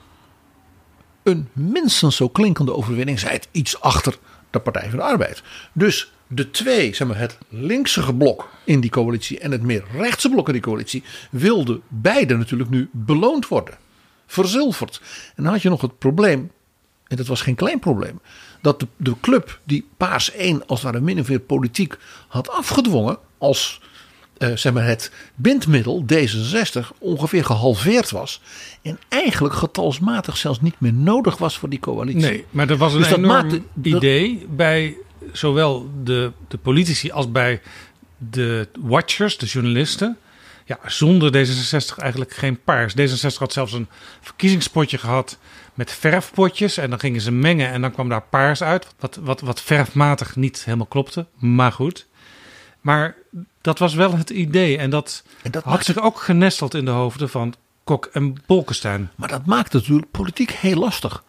een minstens zo klinkende overwinning, zei het iets achter de Partij van de Arbeid. Dus de 2, het linkse blok in die coalitie en het meer rechtse blok in die coalitie wilden beide natuurlijk nu beloond worden. Verzilverd. En dan had je nog het probleem, en dat was geen klein probleem, dat de club die Paars 1 als het ware min of meer politiek had afgedwongen als het bindmiddel D66 ongeveer gehalveerd was. En eigenlijk getalsmatig zelfs niet meer nodig was voor die coalitie. Nee, maar er was een enorm idee bij zowel de politici als bij de watchers, de journalisten. Ja, zonder D66 eigenlijk geen Paars. D66 had zelfs een verkiezingspotje gehad met verfpotjes. En dan gingen ze mengen en dan kwam daar Paars uit. Wat verfmatig niet helemaal klopte. Maar goed. Maar dat was wel het idee. En dat had zich ook genesteld in de hoofden van Kok en Bolkestein. Maar dat maakt het natuurlijk politiek heel lastig.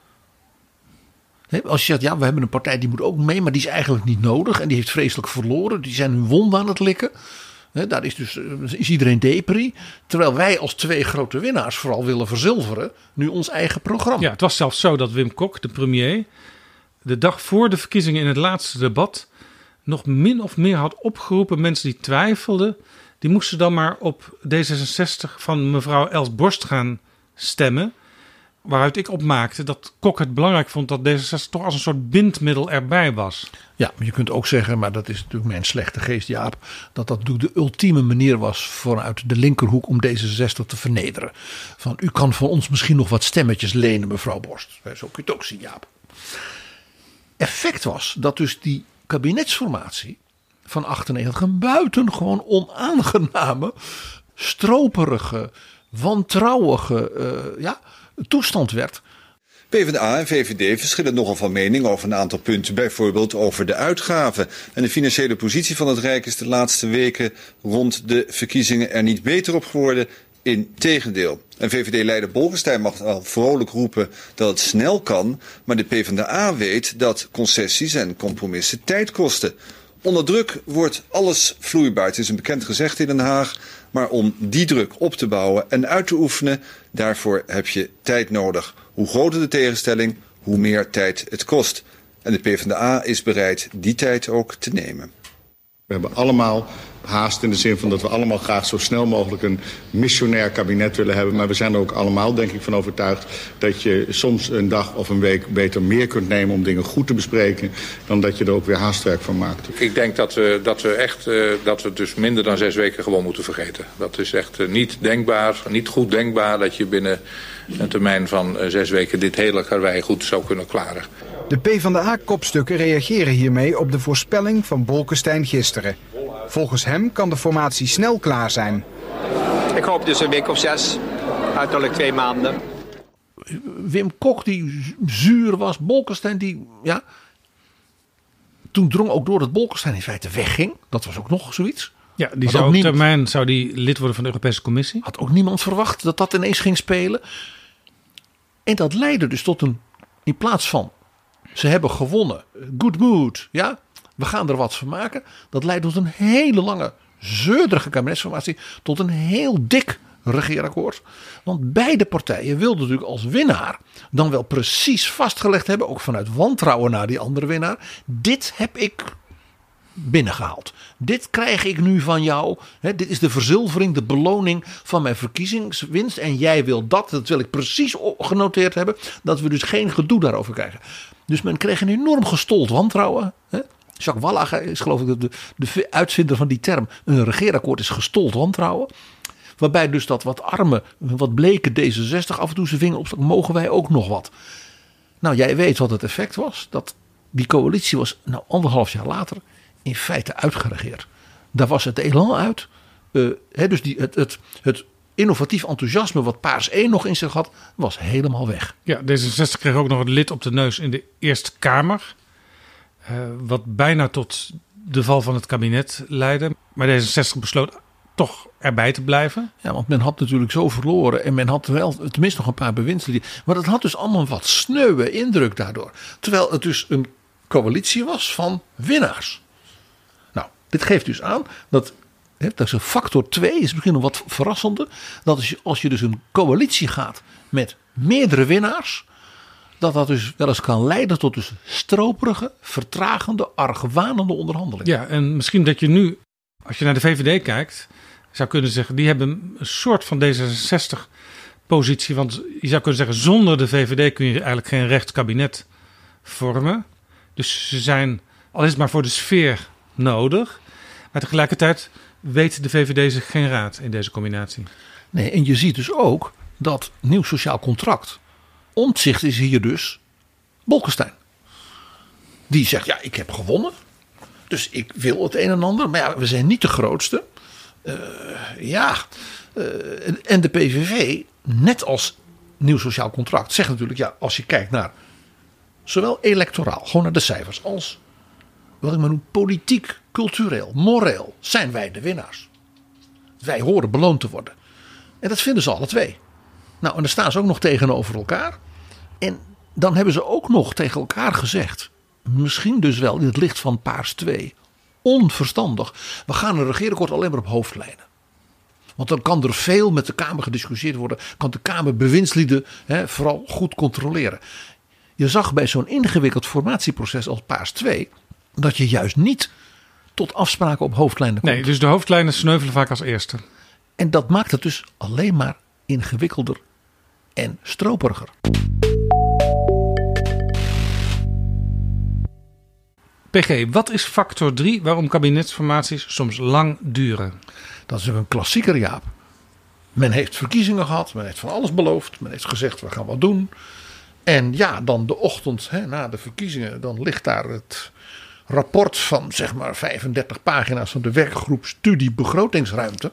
Als je zegt, we hebben een partij die moet ook mee, maar die is eigenlijk niet nodig. En die heeft vreselijk verloren. Die zijn hun wonden aan het likken. Daar is iedereen depri. Terwijl wij als 2 grote winnaars vooral willen verzilveren nu ons eigen programma. Ja, het was zelfs zo dat Wim Kok, de premier, de dag voor de verkiezingen in het laatste debat nog min of meer had opgeroepen. Mensen die twijfelden, die moesten dan maar op D66 van mevrouw Els Borst gaan stemmen. Waaruit ik opmaakte dat Kok het belangrijk vond dat D66 toch als een soort bindmiddel erbij was. Ja, maar je kunt ook zeggen, maar dat is natuurlijk mijn slechte geest, Jaap, dat natuurlijk de ultieme manier was vanuit de linkerhoek om D66 te vernederen. Van u kan van ons misschien nog wat stemmetjes lenen, mevrouw Borst. Zo kun je het ook zien, Jaap. Effect was dat dus die kabinetsformatie van 98 een buitengewoon onaangename, stroperige, wantrouwige toestand werd. PvdA en VVD verschillen nogal van mening over een aantal punten, bijvoorbeeld over de uitgaven. En de financiële positie van het Rijk is de laatste weken rond de verkiezingen er niet beter op geworden. Integendeel. En VVD-leider Bolkestein mag wel vrolijk roepen dat het snel kan, maar de PvdA weet dat concessies en compromissen tijd kosten. Onder druk wordt alles vloeibaar. Het is een bekend gezegde in Den Haag. Maar om die druk op te bouwen en uit te oefenen, daarvoor heb je tijd nodig. Hoe groter de tegenstelling, hoe meer tijd het kost. En de PvdA is bereid die tijd ook te nemen. We hebben allemaal haast in de zin van dat we allemaal graag zo snel mogelijk een missionair kabinet willen hebben. Maar we zijn er ook allemaal, denk ik, van overtuigd dat je soms een dag of een week beter meer kunt nemen om dingen goed te bespreken dan dat je er ook weer haastwerk van maakt. Ik denk dat we dus minder dan 6 weken gewoon moeten vergeten. Dat is echt niet denkbaar, niet goed denkbaar dat je binnen een termijn van 6 weken dit hele karwei goed zou kunnen klaren. De PvdA-kopstukken reageren hiermee op de voorspelling van Bolkestein gisteren. Volgens hem kan de formatie snel klaar zijn. Ik hoop dus een week of 6, uiterlijk 2 maanden. Wim Kok die zuur was, Bolkestein die, ja. Toen drong ook door dat Bolkestein in feite wegging. Dat was ook nog zoiets. Ja, die zou op termijn lid worden van de Europese Commissie. Had ook niemand verwacht dat dat ineens ging spelen. En dat leidde dus tot in plaats van, ze hebben gewonnen, good mood, ja, we gaan er wat van maken. Dat leidde tot een hele lange, zeurderige kabinetsformatie, tot een heel dik regeerakkoord. Want beide partijen wilden natuurlijk als winnaar dan wel precies vastgelegd hebben, ook vanuit wantrouwen naar die andere winnaar. Dit heb ik binnengehaald. Dit krijg ik nu van jou. Dit is de verzilvering, de beloning van mijn verkiezingswinst. En jij wil dat wil ik precies genoteerd hebben. Dat we dus geen gedoe daarover krijgen. Dus men kreeg een enorm gestold wantrouwen. Jacques Wallach is geloof ik de uitvinder van die term. Een regeerakkoord is gestold wantrouwen. Waarbij dus dat wat arme, wat bleke D66 af en toe zijn vinger opstak. Mogen wij ook nog wat? Nou, jij weet wat het effect was. Dat die coalitie was 1,5 jaar later in feite uitgeregeerd. Daar was het elan uit. Dus het innovatief enthousiasme wat Paars 1 nog in zich had, was helemaal weg. Ja, D66 kreeg ook nog het lid op de neus in de Eerste Kamer. Wat bijna tot de val van het kabinet leidde. Maar D66 besloot toch erbij te blijven. Ja, want men had natuurlijk zo verloren. En men had wel tenminste nog een paar bewindslieden. Maar dat had dus allemaal een wat sneuwe indruk daardoor. Terwijl het dus een coalitie was van winnaars. Nou, dit geeft dus aan dat is een factor 2, is misschien nog wat verrassender. Dat als je dus een coalitie gaat met meerdere winnaars, dat dus wel eens kan leiden tot dus stroperige, vertragende, argwanende onderhandelingen. Ja, en misschien dat je nu, als je naar de VVD kijkt, zou kunnen zeggen, die hebben een soort van D66 positie. Want je zou kunnen zeggen, zonder de VVD kun je eigenlijk geen rechtskabinet vormen. Dus ze zijn, al is het maar voor de sfeer, nodig. Maar tegelijkertijd weet de VVD zich geen raad in deze combinatie. Nee, en je ziet dus ook dat nieuw sociaal contract. Omtzigt is hier dus Bolkestein. Die zegt, ja, ik heb gewonnen. Dus ik wil het een en ander. Maar ja, we zijn niet de grootste. En de PVV, net als nieuw sociaal contract, zegt natuurlijk, ja, als je kijkt naar zowel electoraal, gewoon naar de cijfers, als wat ik maar noem politiek, cultureel, moreel, zijn wij de winnaars. Wij horen beloond te worden. En dat vinden ze alle twee. Nou, en dan staan ze ook nog tegenover elkaar. En dan hebben ze ook nog tegen elkaar gezegd, misschien dus wel in het licht van Paars 2, onverstandig. We gaan een regeerakkoord alleen maar op hoofdlijnen. Want dan kan er veel met de Kamer gediscussieerd worden. Kan de Kamer bewindslieden vooral goed controleren. Je zag bij zo'n ingewikkeld formatieproces als Paars 2 dat je juist niet tot afspraken op hoofdlijnen komt. Nee, dus de hoofdlijnen sneuvelen vaak als eerste. En dat maakt het dus alleen maar ingewikkelder en stroperiger. PG, wat is factor 3 waarom kabinetsformaties soms lang duren? Dat is ook een klassieker, Jaap. Men heeft verkiezingen gehad, men heeft van alles beloofd. Men heeft gezegd, we gaan wat doen. En ja, dan de ochtend na de verkiezingen, dan ligt daar het rapport van zeg maar 35 pagina's van de werkgroep Studie Begrotingsruimte.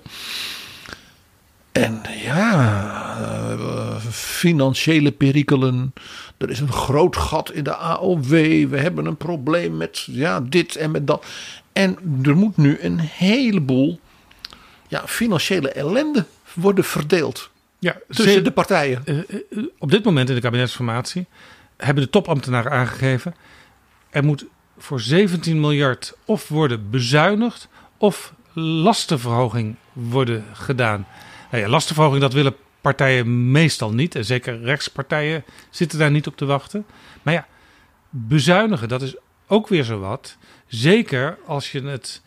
En ja, financiële perikelen. Er is een groot gat in de AOW. We hebben een probleem met dit en met dat. En er moet nu een heleboel financiële ellende worden verdeeld. Ja, tussen de partijen. Op dit moment in de kabinetsformatie hebben de topambtenaren aangegeven, er moet voor 17 miljard of worden bezuinigd of lastenverhoging worden gedaan. Nou ja, lastenverhoging, dat willen partijen meestal niet. En zeker rechtspartijen zitten daar niet op te wachten. Maar ja, bezuinigen, dat is ook weer zo wat. Zeker als je het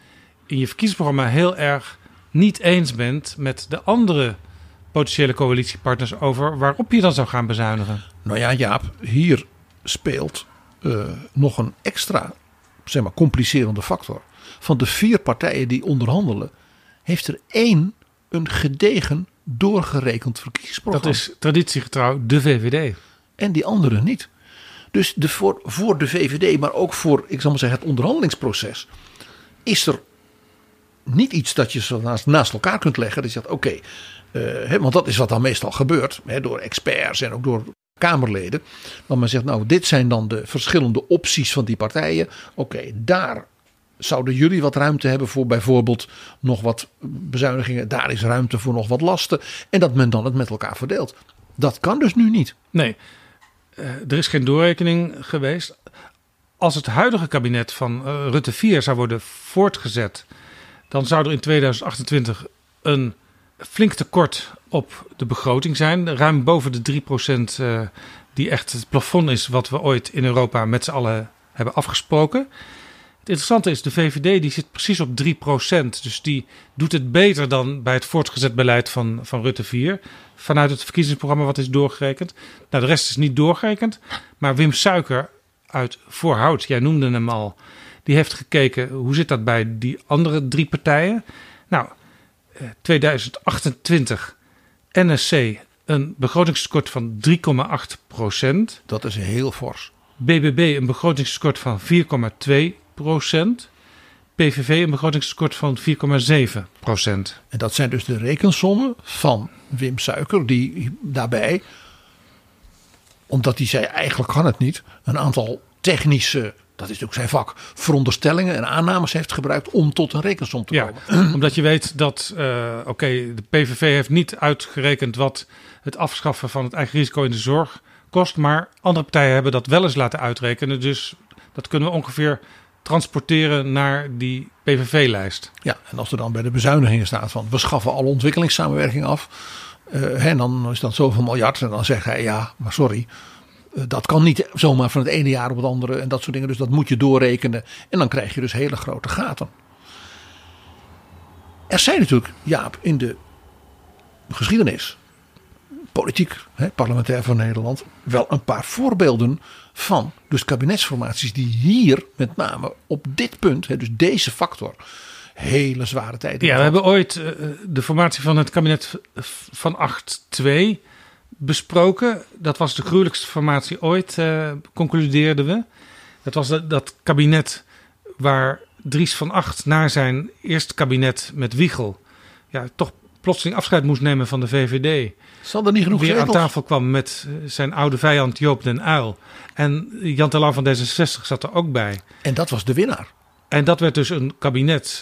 in je verkiezingsprogramma heel erg niet eens bent met de andere potentiële coalitiepartners over waarop je dan zou gaan bezuinigen. Nou ja, Jaap, hier speelt nog een extra, zeg maar, complicerende factor. Van de 4 partijen die onderhandelen, heeft er 1 een gedegen doorgerekend verkiezingsprogramma. Dat is traditiegetrouw de VVD. En die anderen niet. Dus voor de VVD, maar ook voor, ik zal maar zeggen, het onderhandelingsproces, is er niet iets dat je zo naast elkaar kunt leggen. Dat je zegt, oké, want dat is wat dan meestal gebeurt, door experts en ook door Kamerleden. Dat men zegt, nou, dit zijn dan de verschillende opties van die partijen. Oké, daar zouden jullie wat ruimte hebben voor bijvoorbeeld nog wat bezuinigingen. Daar is ruimte voor nog wat lasten. En dat men dan het met elkaar verdeelt. Dat kan dus nu niet. Nee, er is geen doorrekening geweest. Als het huidige kabinet van Rutte 4 zou worden voortgezet, dan zou er in 2028 een flink tekort op de begroting zijn. Ruim boven de 3% die echt het plafond is wat we ooit in Europa met z'n allen hebben afgesproken. Het interessante is, de VVD die zit precies op 3%. Dus die doet het beter dan bij het voortgezet beleid van Rutte 4. Vanuit het verkiezingsprogramma wat is doorgerekend. Nou, de rest is niet doorgerekend. Maar Wim Suiker uit Voorhout, jij noemde hem al, die heeft gekeken hoe zit dat bij die andere 3 partijen. Nou, 2028 NSC een begrotingstekort van 3,8%. Dat is heel fors. BBB een begrotingstekort van 4,2%. PVV een begrotingstekort van 4,7%. En dat zijn dus de rekensommen van Wim Suiker, die daarbij, omdat hij zei eigenlijk kan het niet, een aantal technische, dat is ook zijn vak, veronderstellingen en aannames heeft gebruikt om tot een rekensom te komen. Omdat je weet dat, de PVV heeft niet uitgerekend wat het afschaffen van het eigen risico in de zorg kost, maar andere partijen hebben dat wel eens laten uitrekenen. Dus dat kunnen we ongeveer transporteren naar die PVV-lijst. Ja, en als er dan bij de bezuinigingen staat van we schaffen alle ontwikkelingssamenwerking af, en dan is dat zoveel miljard, en dan zegt hij ja, maar sorry, dat kan niet zomaar van het ene jaar op het andere en dat soort dingen. Dus dat moet je doorrekenen en dan krijg je dus hele grote gaten. Er zijn natuurlijk, Jaap, in de geschiedenis, politiek, parlementair van Nederland, wel een paar voorbeelden van dus kabinetsformaties die hier met name op dit punt, dus deze factor, hele zware tijden. Ja, we hebben ooit de formatie van het kabinet van 8-2 besproken. Dat was de gruwelijkste formatie ooit, concludeerden we. Dat was dat kabinet waar Dries van Agt na zijn eerste kabinet met Wiegel toch plotseling afscheid moest nemen van de VVD. Zal er niet genoeg weer zetels? Aan tafel kwam met zijn oude vijand Joop den Uyl. En Jan Terlouw van D66 zat er ook bij. En dat was de winnaar. En dat werd dus een kabinet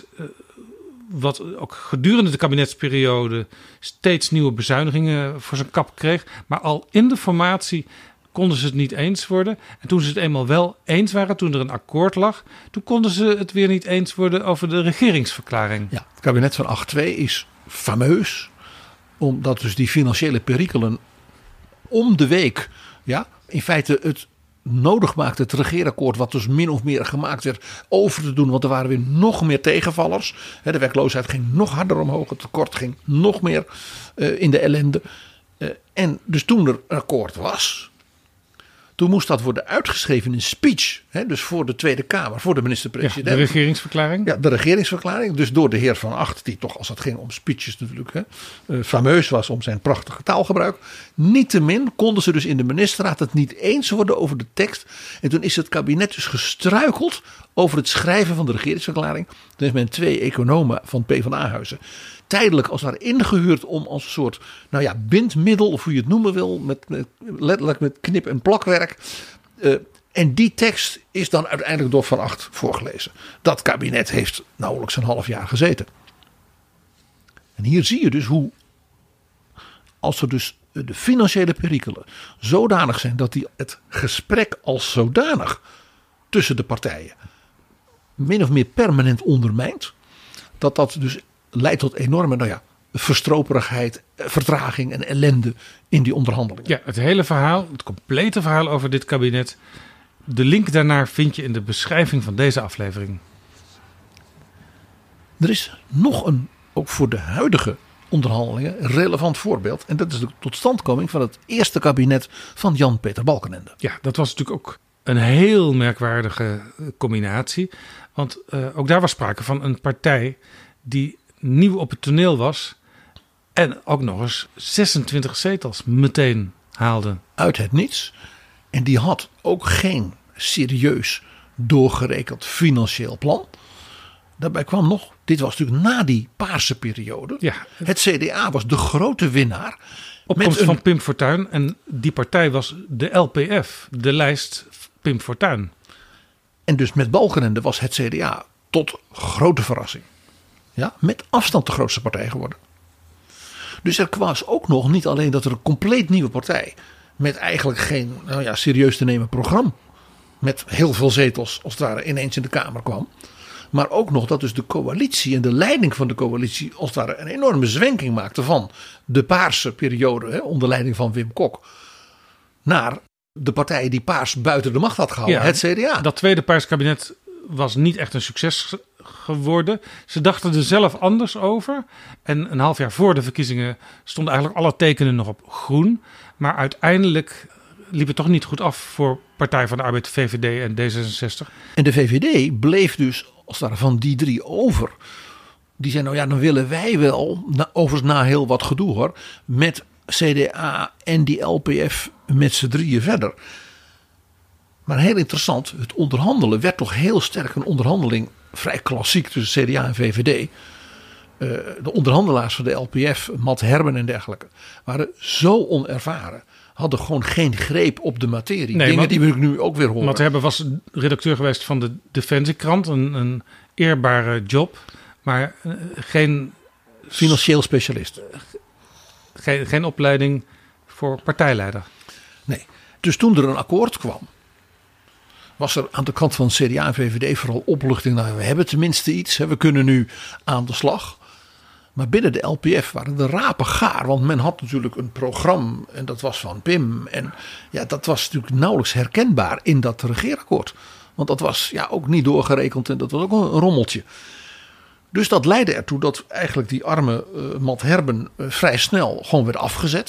wat ook gedurende de kabinetsperiode steeds nieuwe bezuinigingen voor zijn kap kreeg. Maar al in de formatie konden ze het niet eens worden. En toen ze het eenmaal wel eens waren, toen er een akkoord lag, toen konden ze het weer niet eens worden over de regeringsverklaring. Ja, het kabinet van 8-2 is fameus, omdat dus die financiële perikelen om de week in feite het nodig maakte, het regeerakkoord wat dus min of meer gemaakt werd, over te doen. Want er waren weer nog meer tegenvallers. De werkloosheid ging nog harder omhoog. Het tekort ging nog meer in de ellende. En dus toen er een akkoord was, toen moest dat worden uitgeschreven in een speech. Dus voor de Tweede Kamer, voor de minister-president. Ja, de regeringsverklaring. Ja, de regeringsverklaring. Dus door de heer Van Agt, die toch als het ging om speeches natuurlijk fameus was om zijn prachtige taalgebruik. Niettemin konden ze dus in de ministerraad het niet eens worden over de tekst. En toen is het kabinet dus gestruikeld over het schrijven van de regeringsverklaring. Toen is men 2 economen van PvdA-huizen tijdelijk als het ware ingehuurd om als een soort bindmiddel, of hoe je het noemen wil, letterlijk met knip- en plakwerk. En die tekst is dan uiteindelijk door Van Agt voorgelezen. Dat kabinet heeft nauwelijks een half jaar gezeten. En hier zie je dus hoe, als er dus de financiële perikelen zodanig zijn dat die het gesprek als zodanig tussen de partijen min of meer permanent ondermijnt, dat dus leidt tot enorme verstroperigheid, vertraging en ellende in die onderhandelingen. Ja, het hele verhaal, het complete verhaal over dit kabinet, de link daarnaar vind je in de beschrijving van deze aflevering. Er is nog een, ook voor de huidige onderhandelingen, relevant voorbeeld. En dat is de totstandkoming van het eerste kabinet van Jan-Peter Balkenende. Ja, dat was natuurlijk ook een heel merkwaardige combinatie. Want ook daar was sprake van een partij die nieuw op het toneel was. En ook nog eens 26 zetels meteen haalde. Uit het niets. En die had ook geen serieus doorgerekend financieel plan. Daarbij kwam nog, dit was natuurlijk na die paarse periode. Ja. Het CDA was de grote winnaar. Opkomst van Pim Fortuyn. En die partij was de LPF, de lijst Pim Fortuyn. En dus met Balkenende was het CDA tot grote verrassing. Ja, met afstand de grootste partij geworden. Dus er was ook nog niet alleen dat er een compleet nieuwe partij met eigenlijk geen serieus te nemen programma, met heel veel zetels als het ware ineens in de Kamer kwam. Maar ook nog dat dus de coalitie en de leiding van de coalitie als het ware een enorme zwenking maakte van de paarse periode onder leiding van Wim Kok naar de partij die paars buiten de macht had gehouden, het CDA. Dat tweede paars kabinet was niet echt een succes geworden. Ze dachten er zelf anders over. En een half jaar voor de verkiezingen stonden eigenlijk alle tekenen nog op groen. Maar uiteindelijk liep het toch niet goed af voor Partij van de Arbeid, VVD en D66. En de VVD bleef dus als het ware van die drie over. Die zei dan willen wij wel, overigens na heel wat gedoe hoor, met CDA en die LPF met z'n drieën verder. Maar heel interessant, het onderhandelen werd toch heel sterk een onderhandeling, vrij klassiek tussen CDA en VVD. De onderhandelaars van de LPF, Matt Herben en dergelijke, waren zo onervaren. Hadden gewoon geen greep op de materie. Nee, dingen die we nu ook weer horen. Matt Herben was redacteur geweest van de Defensiekrant. Een eerbare job. Maar geen financieel specialist. Geen opleiding voor partijleider. Nee. Dus toen er een akkoord kwam, was er aan de kant van CDA en VVD vooral opluchting. Nou, we hebben tenminste iets. We kunnen nu aan de slag. Maar binnen de LPF waren de rapen gaar. Want men had natuurlijk een programma. En dat was van Pim. En ja, dat was natuurlijk nauwelijks herkenbaar in dat regeerakkoord. Want dat was ook niet doorgerekend. En dat was ook een rommeltje. Dus dat leidde ertoe dat eigenlijk die arme Matt Herben vrij snel gewoon werd afgezet.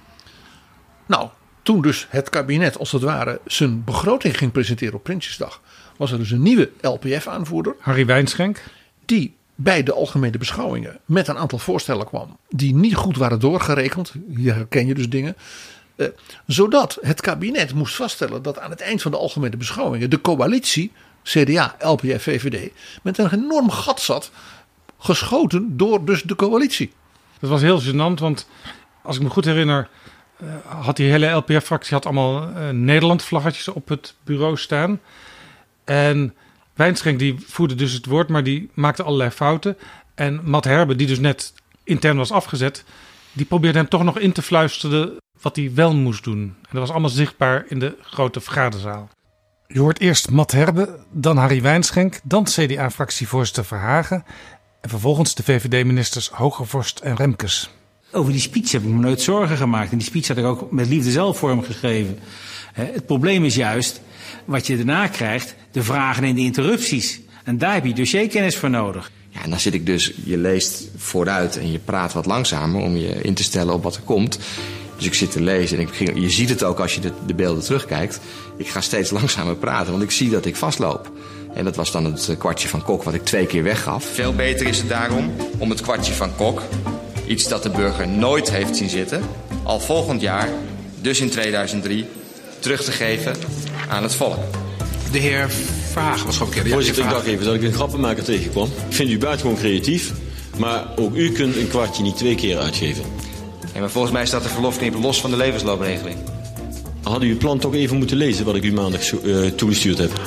Nou, toen dus het kabinet als het ware zijn begroting ging presenteren op Prinsjesdag, was er dus een nieuwe LPF-aanvoerder. Harry Wijnschenk. Die bij de algemene beschouwingen met een aantal voorstellen kwam die niet goed waren doorgerekend. Hier herken je dus dingen. Zodat het kabinet moest vaststellen dat aan het eind van de algemene beschouwingen de coalitie, CDA, LPF, VVD, met een enorm gat zat, geschoten door dus de coalitie. Dat was heel gênant, want als ik me goed herinner, had die hele LPF-fractie allemaal Nederland-vlaggetjes op het bureau staan. En Wijnschenk die voerde dus het woord, maar die maakte allerlei fouten. En Matt Herben, die dus net intern was afgezet, die probeerde hem toch nog in te fluisteren wat hij wel moest doen. En dat was allemaal zichtbaar in de grote vergaderzaal. Je hoort eerst Matt Herben, dan Harry Wijnschenk, dan CDA-fractievoorzitter Verhagen en vervolgens de VVD-ministers Hogevorst en Remkes. Over die speech heb ik me nooit zorgen gemaakt. En die speech had ik ook met liefde zelf vormgegeven. Het probleem is juist wat je daarna krijgt, de vragen en de interrupties. En daar heb je dossierkennis voor nodig. Ja, en dan zit ik dus, je leest vooruit en je praat wat langzamer om je in te stellen op wat er komt. Dus ik zit te lezen en je ziet het ook als je de beelden terugkijkt. Ik ga steeds langzamer praten, want ik zie dat ik vastloop. En dat was dan het kwartje van Kok wat ik 2 keer weggaf. Veel beter is het daarom om het kwartje van Kok, iets dat de burger nooit heeft zien zitten, al volgend jaar, dus in 2003, terug te geven aan het volk. De heer Verhagen was gewoon een keer. Voorzitter, ik dacht even dat ik een grappenmaker tegenkwam. Ik vind u buitengewoon creatief, maar ook u kunt een kwartje niet 2 keer uitgeven. Ja, maar volgens mij staat de verlofknip los van de levensloopregeling. Had u uw plan toch even moeten lezen wat ik u maandag toegestuurd heb?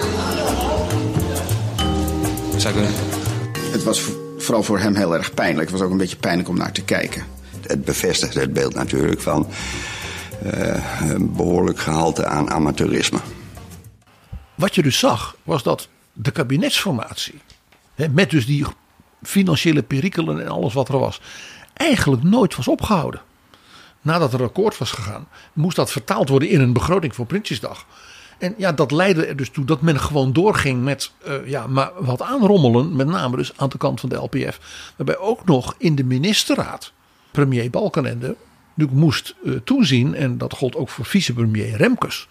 Zou ik doen? Het was vooral voor hem heel erg pijnlijk. Het was ook een beetje pijnlijk om naar te kijken. Het bevestigt het beeld natuurlijk van een behoorlijk gehalte aan amateurisme. Wat je dus zag was dat de kabinetsformatie, met dus die financiële perikelen en alles wat er was, eigenlijk nooit was opgehouden. Nadat er akkoord was gegaan, moest dat vertaald worden in een begroting voor Prinsjesdag. En ja, dat leidde er dus toe dat men gewoon doorging met maar wat aanrommelen. Met name dus aan de kant van de LPF. Waarbij ook nog in de ministerraad premier Balkenende moest toezien. En dat gold ook voor vicepremier Remkes.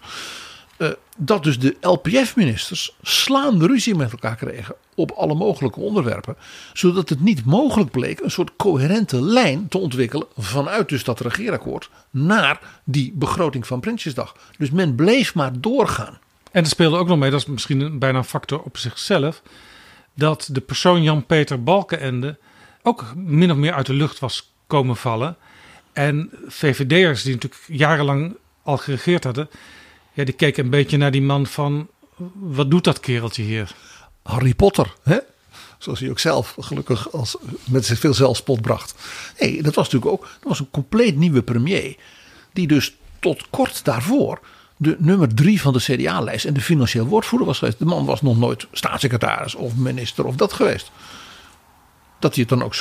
Dat dus de LPF-ministers slaande ruzie met elkaar kregen op alle mogelijke onderwerpen. Zodat het niet mogelijk bleek een soort coherente lijn te ontwikkelen vanuit dus dat regeerakkoord naar die begroting van Prinsjesdag. Dus men bleef maar doorgaan. En er speelde ook nog mee, dat is misschien bijna een factor op zichzelf, dat de persoon Jan-Peter Balkenende ook min of meer uit de lucht was komen vallen. En VVD'ers die natuurlijk jarenlang al geregeerd hadden, ja, die keken een beetje naar die man van, wat doet dat kereltje hier? Harry Potter, hè? Zoals hij ook zelf gelukkig met veel zelfspot bracht. Nee, dat was natuurlijk ook een compleet nieuwe premier. Die dus tot kort daarvoor de nummer 3 van de CDA-lijst en de financieel woordvoerder was geweest. De man was nog nooit staatssecretaris of minister of dat geweest. Dat hij het dan ook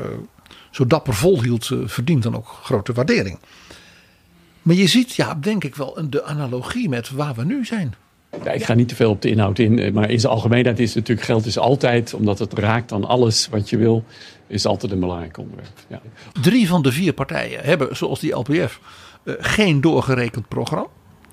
zo dapper volhield, verdient dan ook grote waardering. Maar je ziet, ja, denk ik wel de analogie met waar we nu zijn. Ja, ik ga niet te veel op de inhoud in, maar in zijn algemeenheid is natuurlijk geld is altijd, omdat het raakt aan alles wat je wil, is altijd een belangrijk onderwerp. Ja. 3 van de 4 partijen hebben, zoals die LPF, geen doorgerekend programma.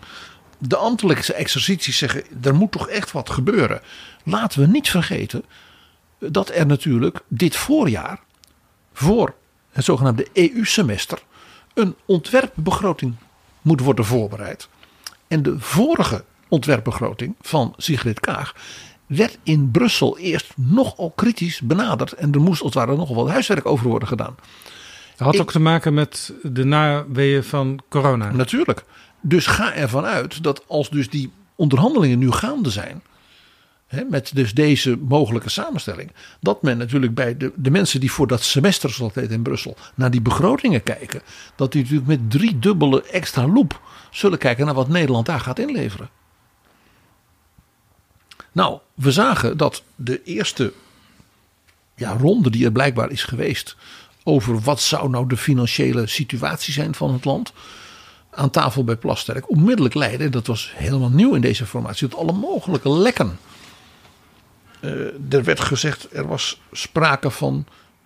De ambtelijke exercities zeggen, er moet toch echt wat gebeuren. Laten we niet vergeten dat er natuurlijk dit voorjaar voor het zogenaamde EU-semester een ontwerpbegroting moet worden voorbereid. En de vorige ontwerpbegroting van Sigrid Kaag werd in Brussel eerst nogal kritisch benaderd. En er moest als het ware nogal wat huiswerk over worden gedaan. Dat had ook te maken met de naweeën van corona. Natuurlijk. Dus ga ervan uit dat als dus die onderhandelingen nu gaande zijn, met dus deze mogelijke samenstelling, dat men natuurlijk bij de mensen die voor dat semester, zoals het heet in Brussel, naar die begrotingen kijken, dat die natuurlijk met 3-dubbele extra loep zullen kijken naar wat Nederland daar gaat inleveren. Nou, we zagen dat de eerste ronde die er blijkbaar is geweest over wat zou nou de financiële situatie zijn van het land, aan tafel bij Plasterk onmiddellijk leidde, en dat was helemaal nieuw in deze formatie, tot alle mogelijke lekken. Er werd gezegd, er was sprake van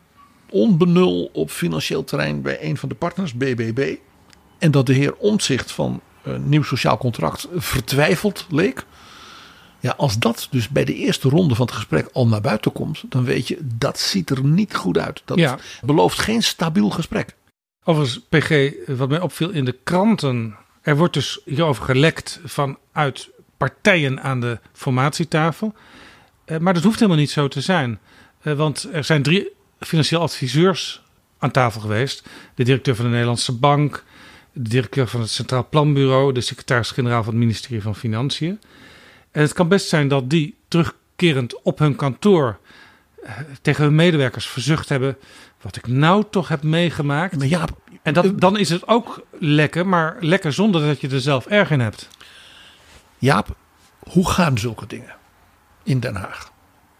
onbenul op financieel terrein bij een van de partners, BBB. En dat de heer Omtzigt van Nieuw Sociaal Contract vertwijfeld leek. Ja, als dat dus bij de eerste ronde van het gesprek al naar buiten komt, dan weet je, dat ziet er niet goed uit. Dat belooft geen stabiel gesprek. Overigens, PG, wat mij opviel in de kranten, er wordt dus hierover gelekt vanuit partijen aan de formatietafel. Maar dat hoeft helemaal niet zo te zijn. Want er zijn 3 financieel adviseurs aan tafel geweest. De directeur van de Nederlandse Bank, de directeur van het Centraal Planbureau, de secretaris-generaal van het ministerie van Financiën. En het kan best zijn dat die terugkerend op hun kantoor tegen hun medewerkers verzucht hebben, wat ik nou toch heb meegemaakt. Maar ja, en dan is het ook lekker, maar lekker zonder dat je er zelf erg in hebt. Jaap, hoe gaan zulke dingen in Den Haag?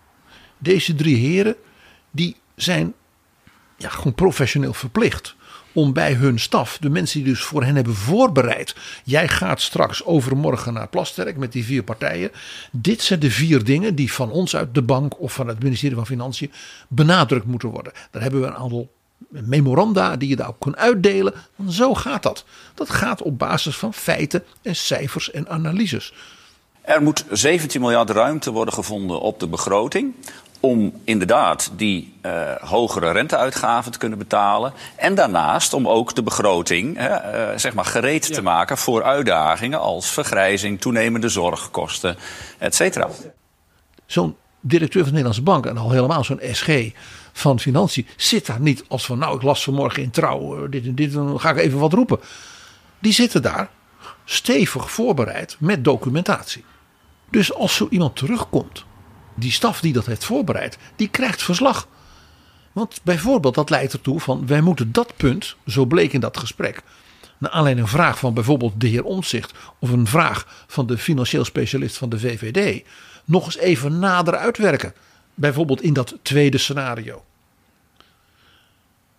Deze 3 heren die zijn gewoon professioneel verplicht om bij hun staf, de mensen die dus voor hen hebben voorbereid, jij gaat straks overmorgen naar Plasterk met die 4 partijen. Dit zijn de 4 dingen die van ons uit de bank of van het ministerie van Financiën benadrukt moeten worden. Daar hebben we een aantal memoranda die je daar ook kunt uitdelen. Want zo gaat dat. Dat gaat op basis van feiten en cijfers en analyses. Er moet 17 miljard ruimte worden gevonden op de begroting om inderdaad die hogere renteuitgaven te kunnen betalen. En daarnaast om ook de begroting gereed te maken voor uitdagingen als vergrijzing, toenemende zorgkosten, et cetera. Zo'n directeur van de Nederlandse Bank en al helemaal zo'n SG van Financiën zit daar niet als van, nou, ik las vanmorgen in Trouw dit en dit, dan ga ik even wat roepen. Die zitten daar stevig voorbereid met documentatie. Dus als zo iemand terugkomt, die staf die dat heeft voorbereid, die krijgt verslag. Want bijvoorbeeld dat leidt ertoe van, wij moeten dat punt, zo bleek in dat gesprek, naar aanleiding een vraag van bijvoorbeeld de heer Omtzigt of een vraag van de financieel specialist van de VVD, nog eens even nader uitwerken. Bijvoorbeeld in dat tweede scenario.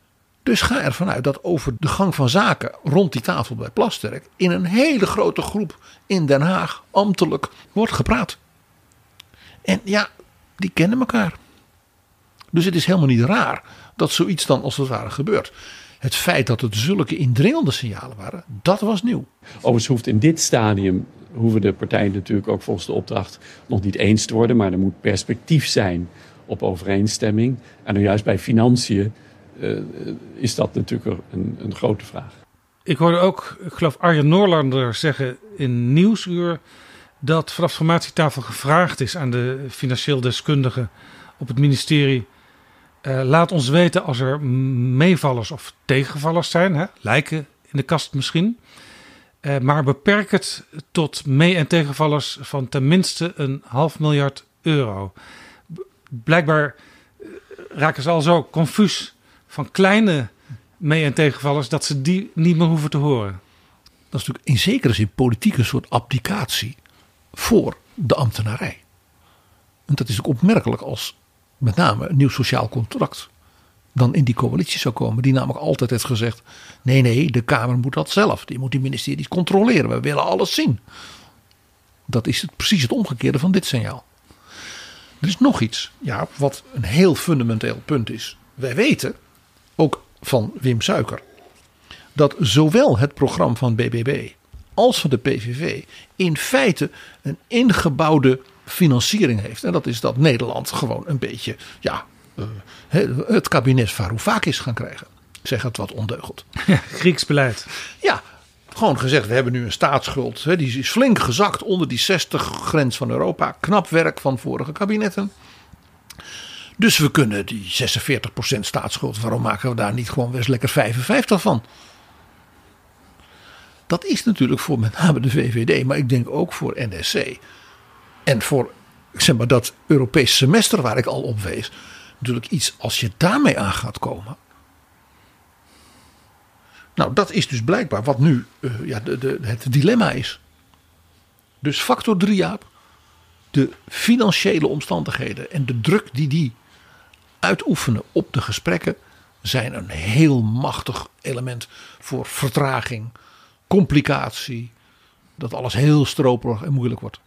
Dus ga ervan uit dat over de gang van zaken rond die tafel bij Plasterk in een hele grote groep in Den Haag ambtelijk wordt gepraat. En ja, die kennen elkaar. Dus het is helemaal niet raar dat zoiets dan als het ware gebeurt. Het feit dat het zulke indringende signalen waren, dat was nieuw. Overigens hoeft in dit stadium, hoeven de partijen natuurlijk ook volgens de opdracht nog niet eens te worden. Maar er moet perspectief zijn op overeenstemming. En nu juist bij financiën is dat natuurlijk een grote vraag. Ik hoorde ook, ik geloof Arjen Noorlander zeggen in Nieuwsuur dat vanaf de formatietafel gevraagd is aan de financieel deskundigen op het ministerie. Laat ons weten als er meevallers of tegenvallers zijn, hè, lijken in de kast misschien. Maar beperk het tot mee- en tegenvallers van tenminste €500.000. Blijkbaar raken ze al zo confuus van kleine mee- en tegenvallers dat ze die niet meer hoeven te horen. Dat is natuurlijk in zekere zin politiek een soort abdicatie voor de ambtenarij. En dat is ook opmerkelijk als met name een nieuw sociaal contract dan in die coalitie zou komen. Die namelijk altijd heeft gezegd, nee, de Kamer moet dat zelf. Die moet die ministeries controleren. We willen alles zien. Dat is precies het omgekeerde van dit signaal. Er is nog iets, ja, wat een heel fundamenteel punt is. Wij weten, ook van Wim Suiker, dat zowel het programma van BBB als van de PVV in feite een ingebouwde financiering heeft. En dat is dat Nederland gewoon een beetje het kabinet Varoufakis gaan krijgen. Ik zeg het wat ondeugend. Ja, Grieks beleid. Ja, gewoon gezegd, we hebben nu een staatsschuld. Die is flink gezakt onder die 60-grens van Europa. Knap werk van vorige kabinetten. Dus we kunnen die 46% staatsschuld, waarom maken we daar niet gewoon eens lekker 55 van? Dat is natuurlijk voor met name de VVD, maar ik denk ook voor NSC. En voor zeg maar, dat Europees semester waar ik al op wees. Natuurlijk iets als je daarmee aan gaat komen. Nou, dat is dus blijkbaar wat nu het dilemma is. Dus factor 3, Jaap. De financiële omstandigheden en de druk die uitoefenen op de gesprekken zijn een heel machtig element voor vertraging, complicatie. Dat alles heel stroperig en moeilijk wordt.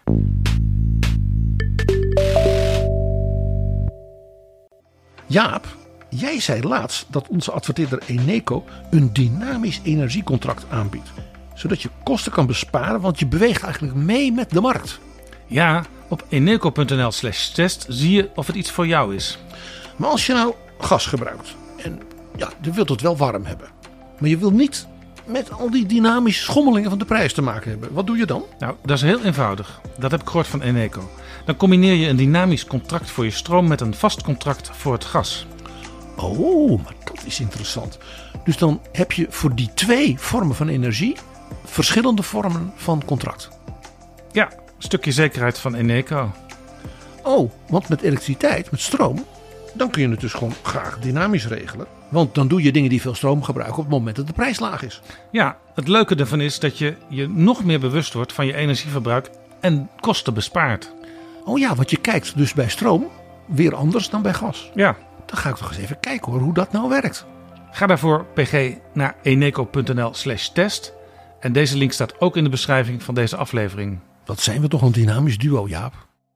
Jaap, jij zei laatst dat onze adverteerder Eneco een dynamisch energiecontract aanbiedt. Zodat je kosten kan besparen, want je beweegt eigenlijk mee met de markt. Ja, op eneco.nl/test zie je of het iets voor jou is. Maar als je nou gas gebruikt en je wilt het wel warm hebben. Maar je wilt niet met al die dynamische schommelingen van de prijs te maken hebben. Wat doe je dan? Nou, dat is heel eenvoudig. Dat heb ik gehoord van Eneco. Dan combineer je een dynamisch contract voor je stroom met een vast contract voor het gas. Oh, maar dat is interessant. Dus dan heb je voor die 2 vormen van energie verschillende vormen van contract. Ja, een stukje zekerheid van Eneco. Oh, want met elektriciteit, met stroom, dan kun je het dus gewoon graag dynamisch regelen. Want dan doe je dingen die veel stroom gebruiken op het moment dat de prijs laag is. Ja, het leuke ervan is dat je je nog meer bewust wordt van je energieverbruik en kosten bespaart. Oh ja, want je kijkt dus bij stroom weer anders dan bij gas. Ja. Dan ga ik toch eens even kijken hoor, hoe dat nou werkt. Ga daarvoor PG naar eneco.nl/test. En deze link staat ook in de beschrijving van deze aflevering. Wat zijn we toch een dynamisch duo, Jaap.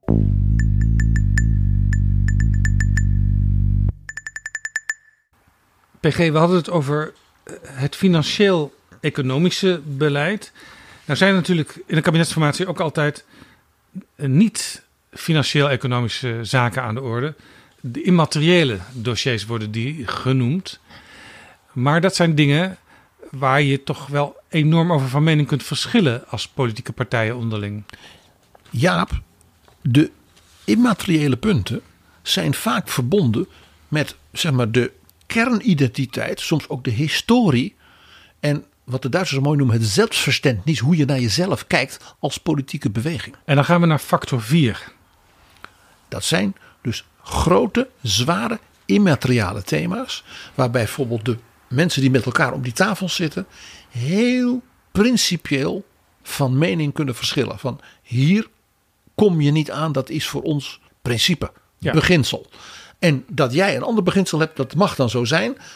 PG, we hadden het over het financieel-economische beleid. Nou zijn natuurlijk in de kabinetsformatie ook altijd niet financieel-economische zaken aan de orde. De immateriële dossiers worden die genoemd. Maar dat zijn dingen waar je toch wel enorm over van mening kunt verschillen als politieke partijen onderling. Jaap, de immateriële punten zijn vaak verbonden met zeg maar, de kernidentiteit, soms ook de historie en wat de Duitsers zo mooi noemen het zelfverständnis, hoe je naar jezelf kijkt als politieke beweging. En dan gaan we naar factor 4. Dat zijn dus grote, zware, immateriale thema's, waarbij bijvoorbeeld de mensen die met elkaar om die tafel zitten heel principieel van mening kunnen verschillen. Van hier kom je niet aan, dat is voor ons principe, beginsel. En dat jij een ander beginsel hebt, dat mag dan zo zijn.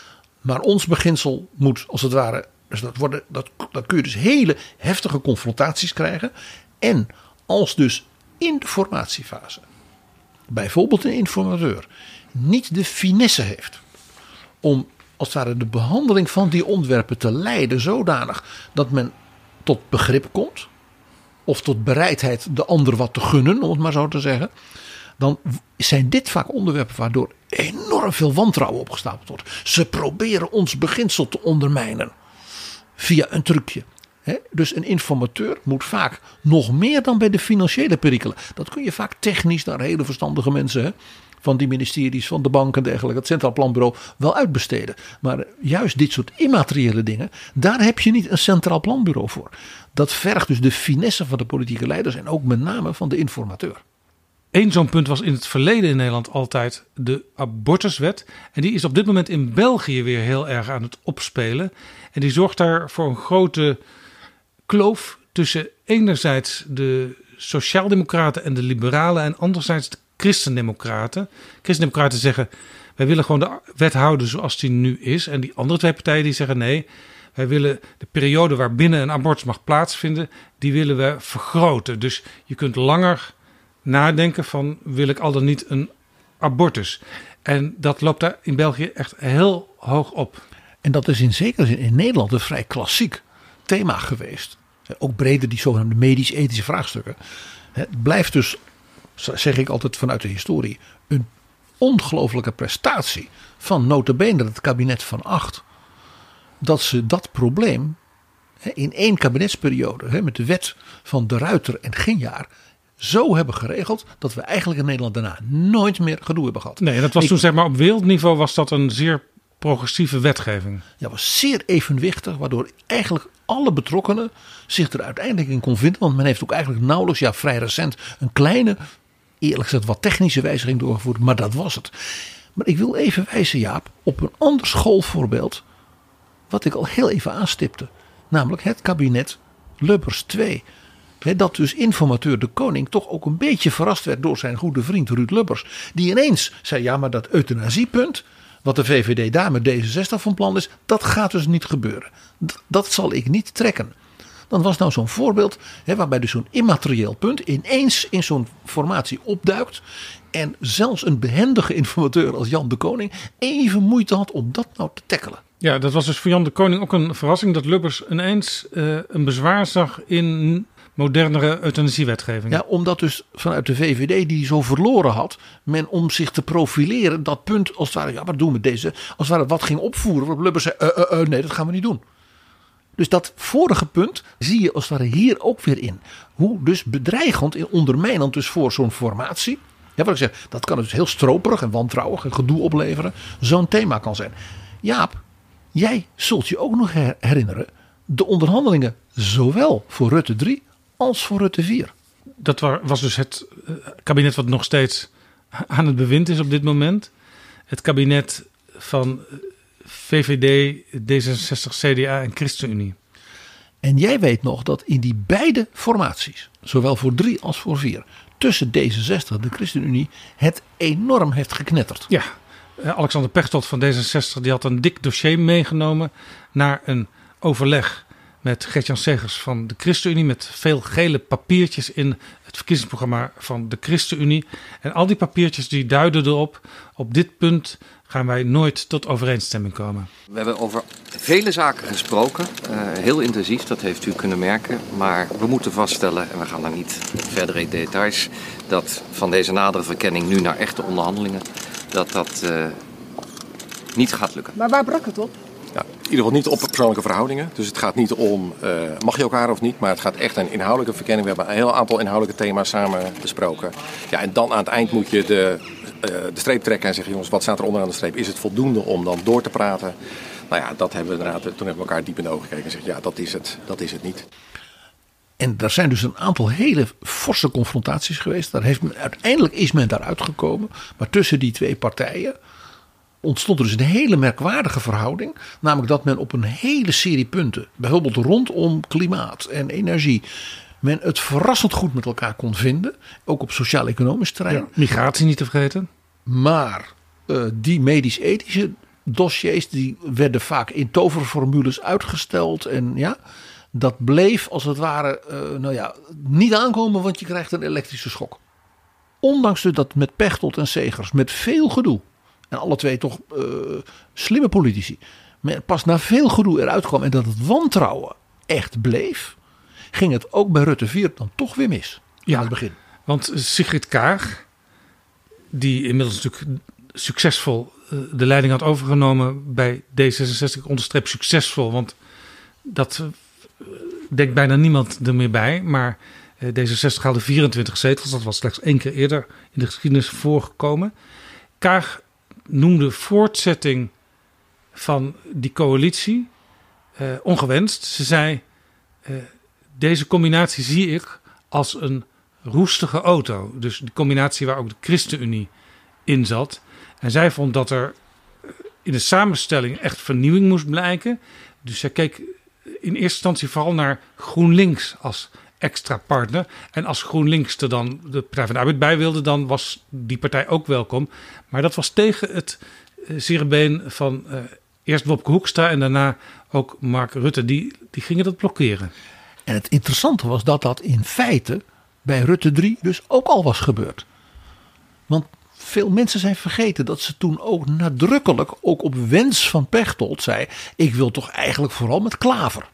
Maar ons beginsel moet als het ware... Dus dat kun je dus hele heftige confrontaties krijgen. En als dus in de formatiefase... bijvoorbeeld een informateur... niet de finesse heeft... om als het ware de behandeling van die onderwerpen te leiden... zodanig dat men tot begrip komt... of tot bereidheid de ander wat te gunnen, om het maar zo te zeggen... dan zijn dit vaak onderwerpen waardoor enorm veel wantrouwen opgestapeld wordt. Ze proberen ons beginsel te ondermijnen via een trucje. Dus een informateur moet vaak nog meer dan bij de financiële perikelen. Dat kun je vaak technisch naar hele verstandige mensen... van die ministeries, van de banken en dergelijke... het Centraal Planbureau wel uitbesteden. Maar juist dit soort immateriële dingen... daar heb je niet een Centraal Planbureau voor. Dat vergt dus de finesse van de politieke leiders... en ook met name van de informateur. Eén zo'n punt was in het verleden in Nederland altijd de abortuswet. En die is op dit moment in België weer heel erg aan het opspelen. En die zorgt daar voor een grote kloof tussen enerzijds de sociaaldemocraten en de liberalen... en anderzijds de christendemocraten. Christendemocraten zeggen, wij willen gewoon de wet houden zoals die nu is. En die andere twee partijen die zeggen nee, wij willen de periode waarbinnen een abortus mag plaatsvinden... die willen we vergroten. Dus je kunt langer... nadenken van wil ik al dan niet een abortus. En dat loopt daar in België echt heel hoog op. En dat is in zekere zin in Nederland een vrij klassiek thema geweest. Ook breder die zogenaamde medisch-ethische vraagstukken. Het blijft dus, zeg ik altijd vanuit de historie... een ongelooflijke prestatie van nota bene het kabinet van 8... dat ze dat probleem in 1 kabinetsperiode... met de wet van De Ruiter en Ginjaar... zo hebben geregeld dat we eigenlijk in Nederland daarna nooit meer gedoe hebben gehad. Nee, dat was toen zeg maar op wereldniveau was dat een zeer progressieve wetgeving. Ja, was zeer evenwichtig, waardoor eigenlijk alle betrokkenen zich er uiteindelijk in kon vinden. Want men heeft ook eigenlijk nauwelijks, vrij recent, een kleine, eerlijk gezegd wat technische wijziging doorgevoerd. Maar dat was het. Maar ik wil even wijzen, Jaap, op een ander schoolvoorbeeld, wat ik al heel even aanstipte. Namelijk het kabinet Lubbers 2. Dat dus informateur De Koning toch ook een beetje verrast werd door zijn goede vriend Ruud Lubbers. Die ineens zei, ja, maar dat euthanasiepunt, wat de VVD daar met D66 van plan is, dat gaat dus niet gebeuren. Dat zal ik niet trekken. Dan was nou zo'n voorbeeld waarbij dus zo'n immaterieel punt ineens in zo'n formatie opduikt. En zelfs een behendige informateur als Jan De Koning even moeite had om dat nou te tackelen. Ja, dat was dus voor Jan De Koning ook een verrassing dat Lubbers ineens een bezwaar zag in modernere euthanasiewetgeving. Ja, omdat dus vanuit de VVD die zo verloren had, men om zich te profileren dat punt als het ware, ja, wat doen we met deze, als het ware wat ging opvoeren, waarop Lubbers zei, nee, dat gaan we niet doen. Dus dat vorige punt zie je als het ware hier ook weer in. Hoe dus bedreigend en ondermijnend dus voor zo'n formatie, ja, wat ik zeg, dat kan dus heel stroperig en wantrouwig en gedoe opleveren, zo'n thema kan zijn. Jaap, jij zult je ook nog herinneren, de onderhandelingen zowel voor Rutte 3 als voor Rutte 4. Dat was dus het kabinet wat nog steeds aan het bewind is op dit moment. Het kabinet van VVD, D66, CDA en ChristenUnie. En jij weet nog dat in die beide formaties, zowel voor 3 als voor 4, tussen D66 en de ChristenUnie het enorm heeft geknetterd. Ja, Alexander Pechtold van D66 die had een dik dossier meegenomen naar een overleg met Gert-Jan Segers van de ChristenUnie, met veel gele papiertjes in het verkiezingsprogramma van de ChristenUnie. En al die papiertjes die duiden erop, op dit punt gaan wij nooit tot overeenstemming komen. We hebben over vele zaken gesproken, heel intensief, dat heeft u kunnen merken. Maar we moeten vaststellen, en we gaan daar niet verder in details, dat van deze nadere verkenning nu naar echte onderhandelingen, dat niet gaat lukken. Maar waar brak het op? Ja, in ieder geval niet op persoonlijke verhoudingen. Dus het gaat niet om mag je elkaar of niet, maar het gaat echt een inhoudelijke verkenning. We hebben een heel aantal inhoudelijke thema's samen besproken. Ja, en dan aan het eind moet je de streep trekken en zeggen, jongens, wat staat er onderaan de streep? Is het voldoende om dan door te praten? Nou ja, dat hebben we inderdaad, toen hebben we elkaar diep in de ogen gekeken en gezegd, ja, dat is het niet. En er zijn dus een aantal hele forse confrontaties geweest. Uiteindelijk is men daaruit gekomen. Maar tussen die twee partijen ontstond er dus een hele merkwaardige verhouding. Namelijk dat men op een hele serie punten, bijvoorbeeld rondom klimaat en energie, men het verrassend goed met elkaar kon vinden. Ook op sociaal-economisch terrein. Ja, migratie niet te vergeten. Maar die medisch-ethische dossiers die werden vaak in toverformules uitgesteld. En ja, dat bleef als het ware niet aankomen, want je krijgt een elektrische schok. Ondanks dat met Pechtold en Segers, met veel gedoe. En alle twee toch slimme politici. Maar pas na veel gedoe eruit kwam en dat het wantrouwen echt bleef, ging het ook bij Rutte 4 dan toch weer mis. Ja, aan het begin. Want Sigrid Kaag, die inmiddels natuurlijk succesvol de leiding had overgenomen bij D66, onderstreep succesvol, want dat denkt bijna niemand er meer bij. Maar D66 haalde 24 zetels, dat was slechts 1 keer eerder in de geschiedenis voorgekomen. Kaag noemde voortzetting van die coalitie ongewenst. Ze zei, deze combinatie zie ik als een roestige auto. Dus de combinatie waar ook de ChristenUnie in zat. En zij vond dat er in de samenstelling echt vernieuwing moest blijken. Dus zij keek in eerste instantie vooral naar GroenLinks als extra partner. En als GroenLinks er dan de Partij van de Arbeid bij wilde, dan was die partij ook welkom. Maar dat was tegen het zere been van eerst Wopke Hoekstra en daarna ook Mark Rutte. Die gingen dat blokkeren. En het interessante was dat in feite bij Rutte 3 dus ook al was gebeurd. Want veel mensen zijn vergeten dat ze toen ook nadrukkelijk, ook op wens van Pechtold, zei: ik wil toch eigenlijk vooral met Klaver.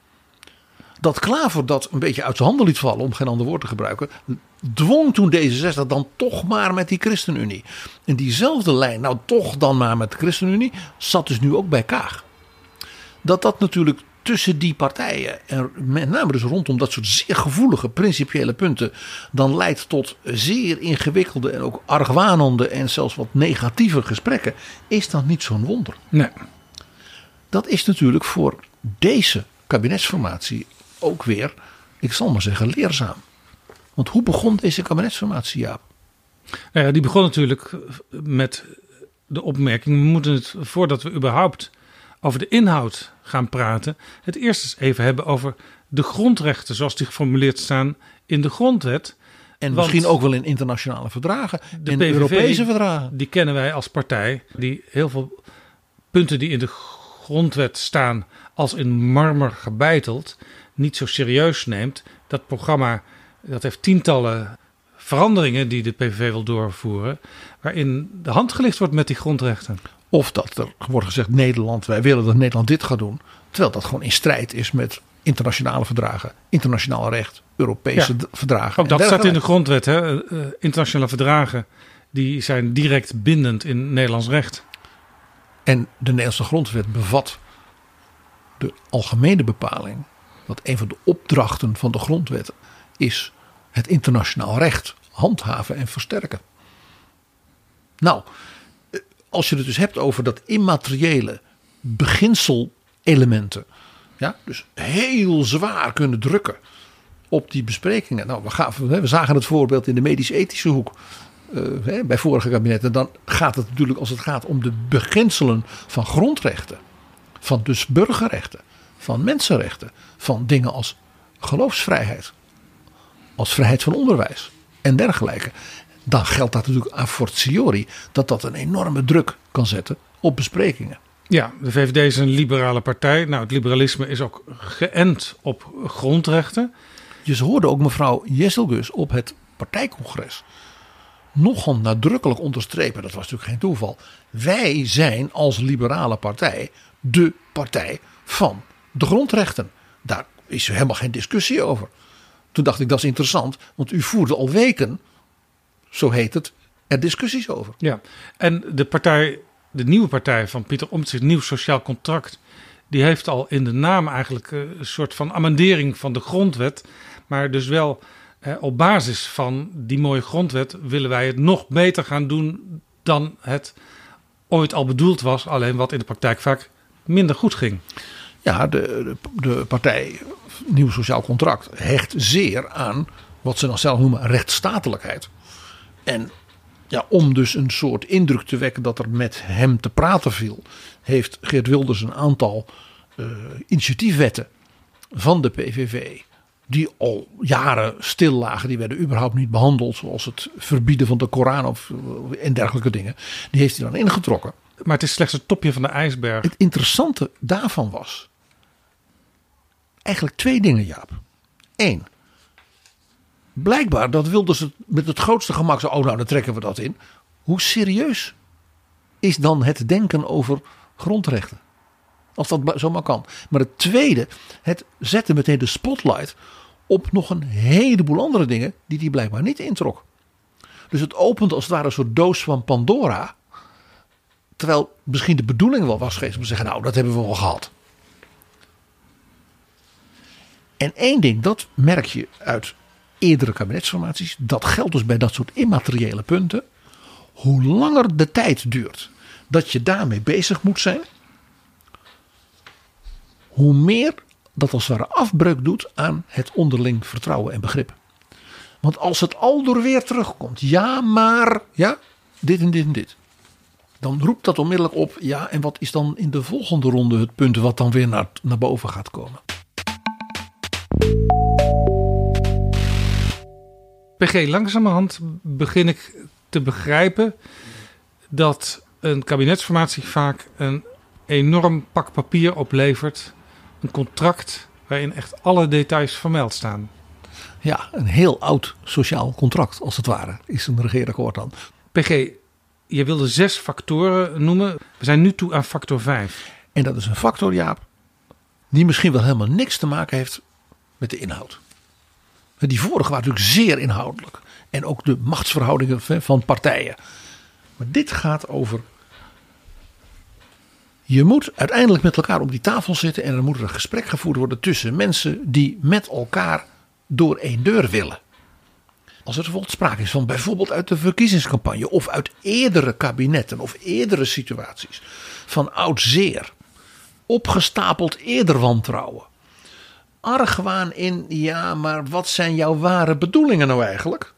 Dat Klaver dat een beetje uit zijn handen liet vallen, om geen ander woord te gebruiken, dwong toen D66 dan toch maar met die ChristenUnie. En diezelfde lijn, nou toch dan maar met de ChristenUnie, zat dus nu ook bij Kaag. Dat natuurlijk tussen die partijen, en met name dus rondom dat soort zeer gevoelige principiële punten, dan leidt tot zeer ingewikkelde en ook argwanende en zelfs wat negatieve gesprekken, is dan niet zo'n wonder. Nee. Dat is natuurlijk voor deze kabinetsformatie ook weer, ik zal maar zeggen, leerzaam. Want hoe begon deze kabinetsformatie, Jaap? Nou ja, die begon natuurlijk met de opmerking: we moeten het, voordat we überhaupt over de inhoud gaan praten, het eerst eens even hebben over de grondrechten zoals die geformuleerd staan in de grondwet. En misschien ook wel in internationale verdragen, in PVV, Europese verdragen. Die kennen wij als partij die heel veel punten die in de grondwet staan als in marmer gebeiteld niet zo serieus neemt. Dat programma, dat heeft tientallen veranderingen die de PVV wil doorvoeren, waarin de hand gelicht wordt met die grondrechten. Of dat er wordt gezegd, Nederland, wij willen dat Nederland dit gaat doen, terwijl dat gewoon in strijd is met internationale verdragen, internationaal recht, Europese verdragen. Ook dat staat in de grondwet. Hè? Internationale verdragen die zijn direct bindend in Nederlands recht. En de Nederlandse grondwet bevat de algemene bepaling dat een van de opdrachten van de grondwet is het internationaal recht handhaven en versterken. Nou, als je het dus hebt over dat immateriële beginselelementen, ja, dus heel zwaar kunnen drukken op die besprekingen. Nou, we zagen het voorbeeld in de medisch-ethische hoek bij vorige kabinetten. Dan gaat het natuurlijk, als het gaat om de beginselen van grondrechten, van dus burgerrechten, van mensenrechten, van dingen als geloofsvrijheid, als vrijheid van onderwijs en dergelijke. Dan geldt dat natuurlijk a fortiori dat een enorme druk kan zetten op besprekingen. Ja, de VVD is een liberale partij. Nou, het liberalisme is ook geënt op grondrechten. Je hoorde ook mevrouw Jesselgus op het partijcongres nogal nadrukkelijk onderstrepen, dat was natuurlijk geen toeval, wij zijn als liberale partij de partij van de grondrechten. Daar is helemaal geen discussie over. Toen dacht ik, dat is interessant, want u voerde al weken, zo heet het, er discussies over. Ja, en de nieuwe partij van Pieter Omtzigt, Nieuw Sociaal Contract, die heeft al in de naam eigenlijk een soort van amendering van de grondwet, maar dus wel op basis van die mooie grondwet willen wij het nog beter gaan doen dan het ooit al bedoeld was, alleen wat in de praktijk vaak minder goed ging. Ja, de partij Nieuw Sociaal Contract hecht zeer aan wat ze dan zelf noemen rechtsstatelijkheid. En ja, om dus een soort indruk te wekken dat er met hem te praten viel, heeft Geert Wilders een aantal initiatiefwetten van de PVV, die al jaren stil lagen, die werden überhaupt niet behandeld, zoals het verbieden van de Koran en dergelijke dingen, die heeft hij dan ingetrokken. Maar het is slechts het topje van de ijsberg. Het interessante daarvan was eigenlijk 2 dingen, Jaap. 1. Blijkbaar dat Wilders het met het grootste gemak zo, dan trekken we dat in. Hoe serieus is dan het denken over grondrechten? Als dat zomaar kan. Maar het tweede, het zette meteen de spotlight op nog een heleboel andere dingen die hij blijkbaar niet introk. Dus het opent als het ware een soort doos van Pandora. Terwijl misschien de bedoeling wel was geweest om te zeggen, dat hebben we wel gehad. En 1 ding, dat merk je uit eerdere kabinetsformaties. Dat geldt dus bij dat soort immateriële punten. Hoe langer de tijd duurt dat je daarmee bezig moet zijn, hoe meer dat als het ware afbreuk doet aan het onderling vertrouwen en begrip. Want als het aldoor weer terugkomt, dit en dit en dit. Dan roept dat onmiddellijk op, en wat is dan in de volgende ronde het punt wat dan weer naar boven gaat komen. PG, langzamerhand begin ik te begrijpen dat een kabinetsformatie vaak een enorm pak papier oplevert. Een contract waarin echt alle details vermeld staan. Ja, een heel oud sociaal contract als het ware is een regeerakkoord dan. PG, je wilde 6 factoren noemen. We zijn nu toe aan factor 5. En dat is een factor, Jaap, die misschien wel helemaal niks te maken heeft met de inhoud. Die vorige waren natuurlijk zeer inhoudelijk. En ook de machtsverhoudingen van partijen. Maar dit gaat over, je moet uiteindelijk met elkaar op die tafel zitten en er moet een gesprek gevoerd worden tussen mensen die met elkaar door 1 deur willen. Als er bijvoorbeeld sprake is van bijvoorbeeld uit de verkiezingscampagne of uit eerdere kabinetten of eerdere situaties van oud zeer, opgestapeld eerder wantrouwen, argwaan in, maar wat zijn jouw ware bedoelingen nou eigenlijk?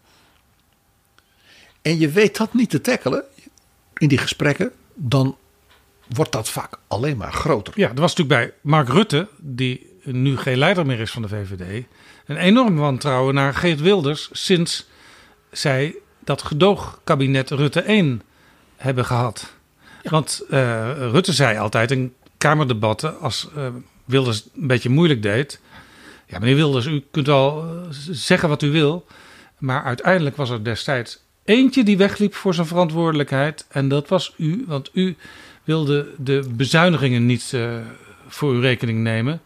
En je weet dat niet te tackelen in die gesprekken, dan wordt dat vaak alleen maar groter. Ja, er was natuurlijk bij Mark Rutte, die nu geen leider meer is van de VVD, een enorm wantrouwen naar Geert Wilders sinds zij dat gedoogkabinet Rutte 1 hebben gehad. Ja. Want Rutte zei altijd in kamerdebatten, als Wilders een beetje moeilijk deed, ja, meneer Wilders, u kunt wel zeggen wat u wil, maar uiteindelijk was er destijds eentje die wegliep voor zijn verantwoordelijkheid en dat was u, want u wilde de bezuinigingen niet voor uw rekening nemen.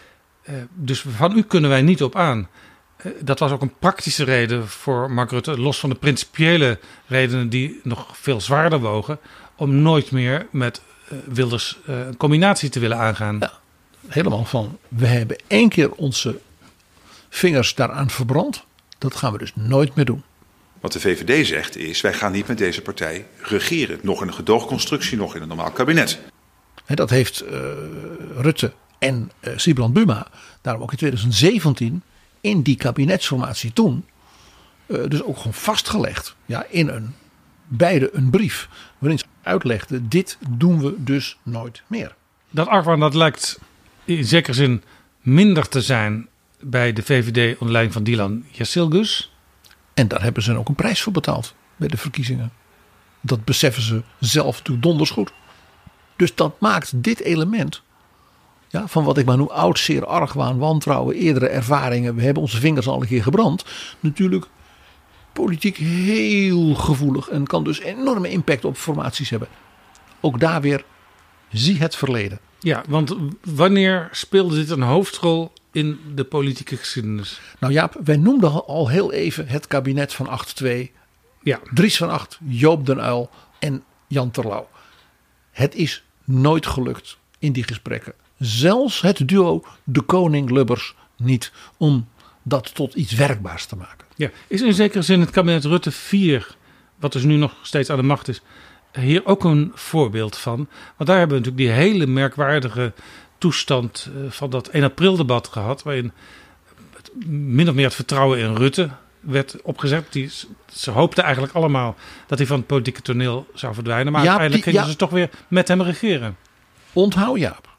Dus van u kunnen wij niet op aan. Dat was ook een praktische reden voor Mark Rutte, los van de principiële redenen die nog veel zwaarder wogen, om nooit meer met Wilders een combinatie te willen aangaan. Ja, helemaal van, we hebben 1 keer onze vingers daaraan verbrand. Dat gaan we dus nooit meer doen. Wat de VVD zegt is, wij gaan niet met deze partij regeren. Nog in een gedoogconstructie, nog in een normaal kabinet. En dat heeft Rutte en Sybrand Buma daarom ook in 2017 in die kabinetsformatie toen dus ook gewoon vastgelegd. Ja, in beide een brief waarin ze uitlegden, dit doen we dus nooit meer. Dat argwaan, dat lijkt in zekere zin minder te zijn bij de VVD onder leiding van Dylan Jazilgus. En daar hebben ze ook een prijs voor betaald bij de verkiezingen. Dat beseffen ze zelf natuurlijk donders goed. Dus dat maakt dit element, van wat ik maar noem oud, zeer argwaan, wantrouwen, eerdere ervaringen, we hebben onze vingers al een keer gebrand, natuurlijk politiek heel gevoelig en kan dus enorme impact op formaties hebben. Ook daar weer, zie het verleden. Ja, want wanneer speelde dit een hoofdrol in de politieke geschiedenis? Nou Jaap, wij noemden al heel even het kabinet van 8-2. Ja. Dries van Acht, Joop den Uyl en Jan Terlouw. Het is nooit gelukt in die gesprekken. Zelfs het duo De Koning-Lubbers niet om dat tot iets werkbaars te maken. Ja, is in zekere zin het kabinet Rutte 4, wat dus nu nog steeds aan de macht is, hier ook een voorbeeld van? Want daar hebben we natuurlijk die hele merkwaardige toestand van dat 1 april debat gehad, waarin min of meer het vertrouwen in Rutte werd opgezet. Ze hoopten eigenlijk allemaal dat hij van het politieke toneel zou verdwijnen, maar uiteindelijk gingen ze toch weer met hem regeren. Onthoud Jaap,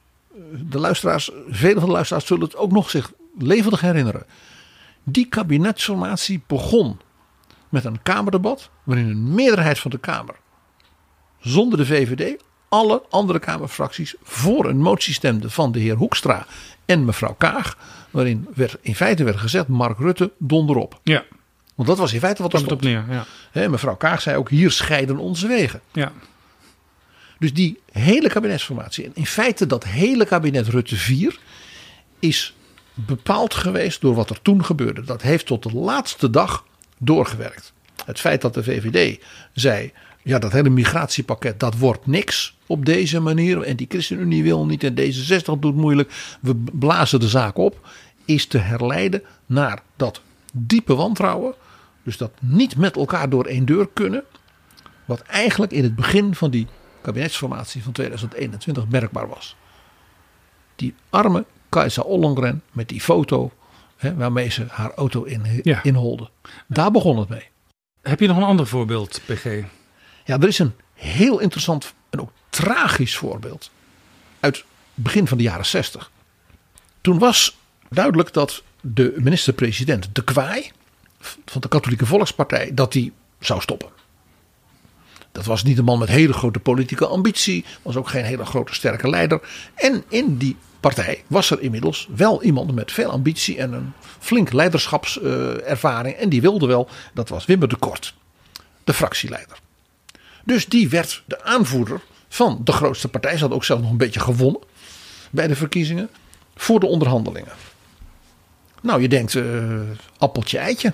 vele van de luisteraars zullen het ook nog zich levendig herinneren. Die kabinetsformatie begon met een kamerdebat waarin een meerderheid van de Kamer zonder de VVD alle andere Kamerfracties voor een motie stemden van de heer Hoekstra en mevrouw Kaag. Waarin in feite werd gezegd, Mark Rutte, donder op. Ja. Want dat was in feite wat er stond. Op neer, ja. Mevrouw Kaag zei ook, hier scheiden onze wegen. Ja. Dus die hele kabinetsformatie, en in feite dat hele kabinet Rutte 4... is bepaald geweest door wat er toen gebeurde. Dat heeft tot de laatste dag doorgewerkt. Het feit dat de VVD zei, ja, dat hele migratiepakket, dat wordt niks op deze manier. En die ChristenUnie wil niet en D66 doet moeilijk. We blazen de zaak op. Is te herleiden naar dat diepe wantrouwen. Dus dat niet met elkaar door één deur kunnen. Wat eigenlijk in het begin van die kabinetsformatie van 2021 merkbaar was. Die arme Kajsa Ollongren met die foto waarmee ze haar auto inholde. Daar begon het mee. Heb je nog een ander voorbeeld, PG? Ja, er is een heel interessant en ook tragisch voorbeeld uit het begin van de jaren 60. Toen was duidelijk dat de minister-president De Kwaai van de Katholieke Volkspartij, dat die zou stoppen. Dat was niet een man met hele grote politieke ambitie, was ook geen hele grote sterke leider. En in die partij was er inmiddels wel iemand met veel ambitie en een flink leiderschapservaring. En die wilde wel, dat was Wim de Kort, de fractieleider. Dus die werd de aanvoerder van de grootste partij. Ze had ook zelf nog een beetje gewonnen bij de verkiezingen voor de onderhandelingen. Nou, je denkt, appeltje eitje.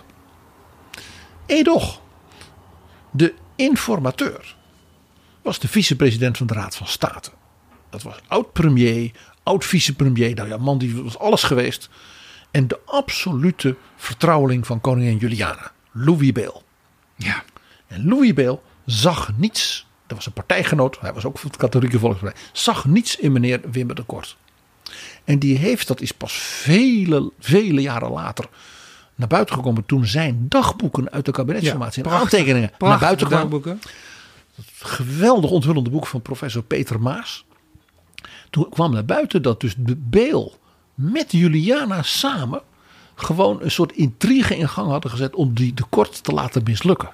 Edoch, de informateur, was de vicepresident van de Raad van State. Dat was oud-premier, oud-vicepremier. Nou ja, man die was alles geweest. En de absolute vertrouweling van koningin Juliana, Louis Beel. Ja. En Louis Beel zag niets. Dat was een partijgenoot, hij was ook van de Katholieke Volkspartij. Zag niets in meneer Wim de Kort. En die heeft, dat is pas vele jaren later naar buiten gekomen toen zijn dagboeken uit de kabinetsformatie en aantekeningen naar buiten kwamen. Dagboeken. Het geweldig onthullende boek van professor Peter Maas. Toen kwam naar buiten dat dus de Beel met Juliana samen gewoon een soort intrigue in gang hadden gezet om die de Kort te laten mislukken.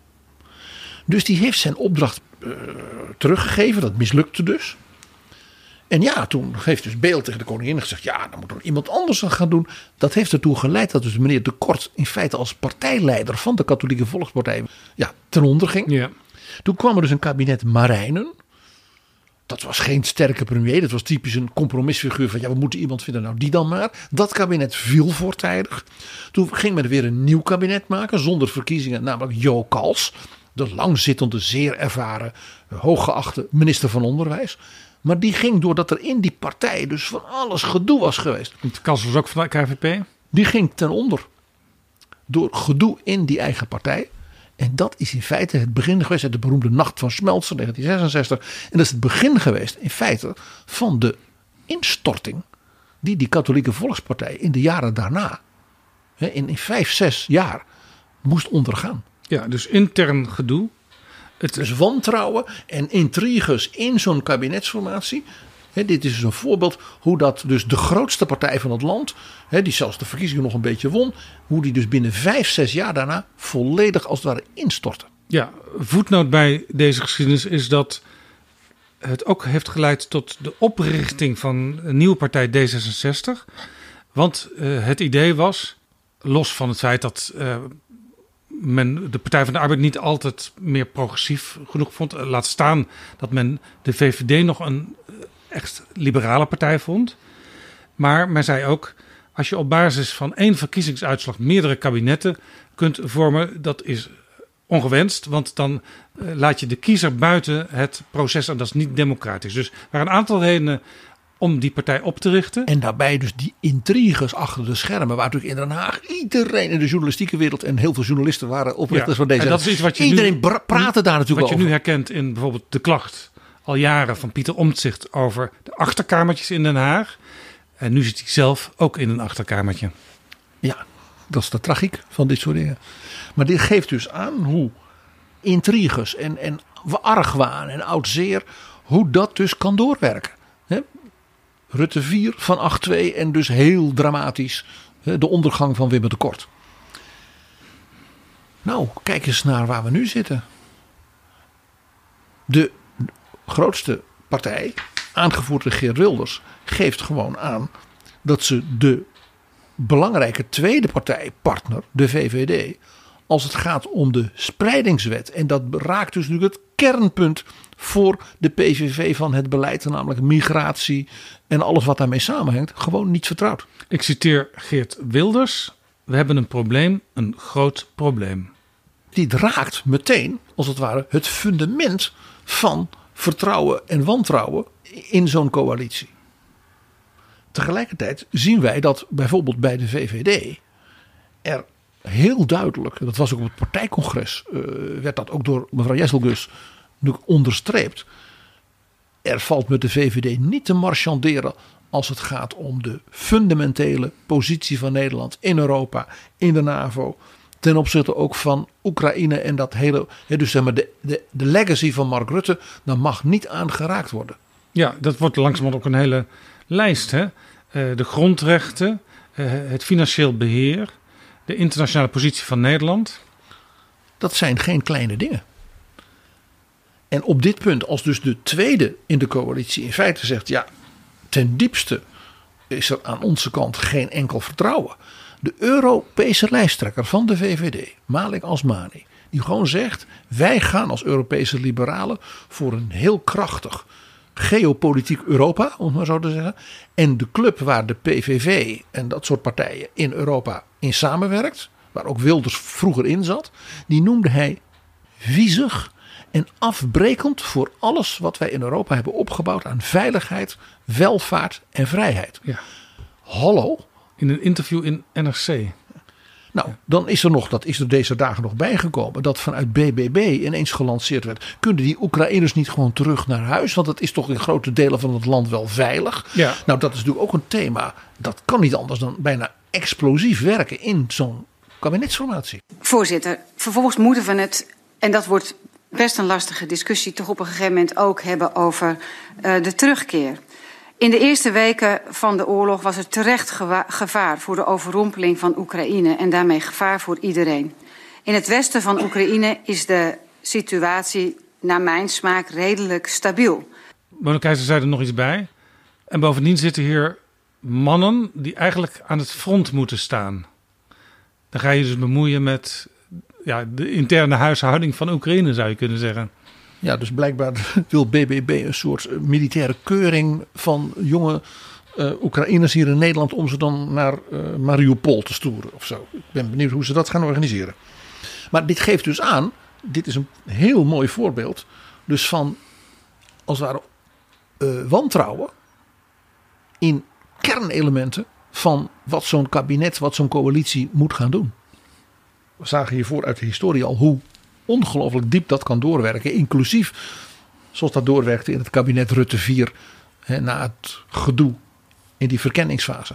Dus die heeft zijn opdracht teruggegeven, dat mislukte dus. En ja, toen heeft dus Beel tegen de koningin gezegd, ja, dan moet er iemand anders gaan doen. Dat heeft ertoe geleid dat dus meneer de Kort in feite als partijleider van de Katholieke Volkspartij ten onder ging. Ja. Toen kwam er dus een kabinet Marijnen. Dat was geen sterke premier. Dat was typisch een compromisfiguur van, ja, we moeten iemand vinden, nou die dan maar. Dat kabinet viel voortijdig. Toen ging men weer een nieuw kabinet maken zonder verkiezingen, namelijk Jo Kals. De langzittende, zeer ervaren, hooggeachte minister van Onderwijs. Maar die ging doordat er in die partij dus van alles gedoe was geweest. Kals was ook van de KVP? Die ging ten onder. Door gedoe in die eigen partij. En dat is in feite het begin geweest uit de beroemde Nacht van Smeltzer 1966. En dat is het begin geweest in feite van de instorting die Katholieke Volkspartij in de jaren daarna, in 5-6 jaar, moest ondergaan. Ja, dus intern gedoe. Dus wantrouwen en intriges in zo'n kabinetsformatie. Dit is dus een voorbeeld hoe dat dus de grootste partij van het land, die zelfs de verkiezingen nog een beetje won, hoe die dus binnen 5-6 jaar daarna volledig als het ware instortte. Ja, voetnoot bij deze geschiedenis is dat het ook heeft geleid tot de oprichting van een nieuwe partij D66. Want het idee was, los van het feit dat men de Partij van de Arbeid niet altijd meer progressief genoeg vond. Laat staan dat men de VVD nog een echt liberale partij vond. Maar men zei ook, als je op basis van één verkiezingsuitslag meerdere kabinetten kunt vormen, dat is ongewenst. Want dan laat je de kiezer buiten het proces en dat is niet democratisch. Dus er waren een aantal redenen om die partij op te richten. En daarbij dus die intriges achter de schermen, waar natuurlijk in Den Haag iedereen in de journalistieke wereld en heel veel journalisten waren oprichters van deze. En dat is iets wat je iedereen praatte daar natuurlijk over. Wat je nu over. herkent in bijvoorbeeld de klacht al jaren van Pieter Omtzigt over de achterkamertjes in Den Haag. En nu zit hij zelf ook in een achterkamertje. Ja, dat is de tragiek van dit soort dingen. Maar dit geeft dus aan hoe intriges en argwaan en oud zeer, hoe dat dus kan doorwerken. Rutte 4 van 8-2 en dus heel dramatisch de ondergang van Wim de Kort. Nou, kijk eens naar waar we nu zitten. De grootste partij, aangevoerd door Geert Wilders, geeft gewoon aan dat ze de belangrijke tweede partijpartner, de VVD, als het gaat om de spreidingswet, en dat raakt dus natuurlijk het kernpunt voor de PVV van het beleid, namelijk migratie en alles wat daarmee samenhangt, gewoon niet vertrouwt. Ik citeer Geert Wilders: we hebben een probleem, een groot probleem. Die raakt meteen, als het ware, het fundament van vertrouwen en wantrouwen in zo'n coalitie. Tegelijkertijd zien wij dat bijvoorbeeld bij de VVD er heel duidelijk, dat was ook op het partijcongres, werd dat ook door mevrouw Jesselgus onderstreept. Er valt met de VVD niet te marchanderen als het gaat om de fundamentele positie van Nederland in Europa, in de NAVO, ten opzichte ook van Oekraïne en dat hele, dus zeg maar de legacy van Mark Rutte, daar mag niet aan geraakt worden. Ja, dat wordt langzamerhand ook een hele lijst. Hè? De grondrechten, het financieel beheer, de internationale positie van Nederland. Dat zijn geen kleine dingen. En op dit punt, als dus de tweede in de coalitie in feite zegt, ja, ten diepste is er aan onze kant geen enkel vertrouwen. De Europese lijsttrekker van de VVD, Malik Asmani, die gewoon zegt, wij gaan als Europese liberalen voor een heel krachtig geopolitiek Europa, om het maar zo te zeggen. En de club waar de PVV en dat soort partijen in Europa in samenwerkt, waar ook Wilders vroeger in zat, die noemde hij viezig en afbrekend voor alles wat wij in Europa hebben opgebouwd aan veiligheid, welvaart en vrijheid. Ja. Hallo? In een interview in NRC. Nou, dan is er nog, dat is er deze dagen nog bijgekomen, dat vanuit BBB ineens gelanceerd werd. Kunnen die Oekraïners niet gewoon terug naar huis? Want het is toch in grote delen van het land wel veilig. Ja. Nou, dat is natuurlijk ook een thema. Dat kan niet anders dan bijna explosief werken in zo'n kabinetsformatie. Voorzitter, vervolgens moeten we het, en dat wordt best een lastige discussie, toch op een gegeven moment ook hebben over de terugkeer. In de eerste weken van de oorlog was er terecht gevaar voor de overrompeling van Oekraïne en daarmee gevaar voor iedereen. In het westen van Oekraïne is de situatie naar mijn smaak redelijk stabiel. Mona Keijzer zei er nog iets bij. En bovendien zitten hier mannen die eigenlijk aan het front moeten staan. Dan ga je dus bemoeien met de interne huishouding van Oekraïne, zou je kunnen zeggen. Ja, dus blijkbaar wil BBB een soort militaire keuring van jonge Oekraïners hier in Nederland om ze dan naar Mariupol te sturen of zo. Ik ben benieuwd hoe ze dat gaan organiseren. Maar dit geeft dus aan, dit is een heel mooi voorbeeld, dus van als het ware wantrouwen in kernelementen van wat zo'n kabinet, wat zo'n coalitie moet gaan doen. We zagen hiervoor uit de historie al hoe ongelooflijk diep dat kan doorwerken. Inclusief zoals dat doorwerkte in het kabinet Rutte 4. Na het gedoe in die verkenningsfase.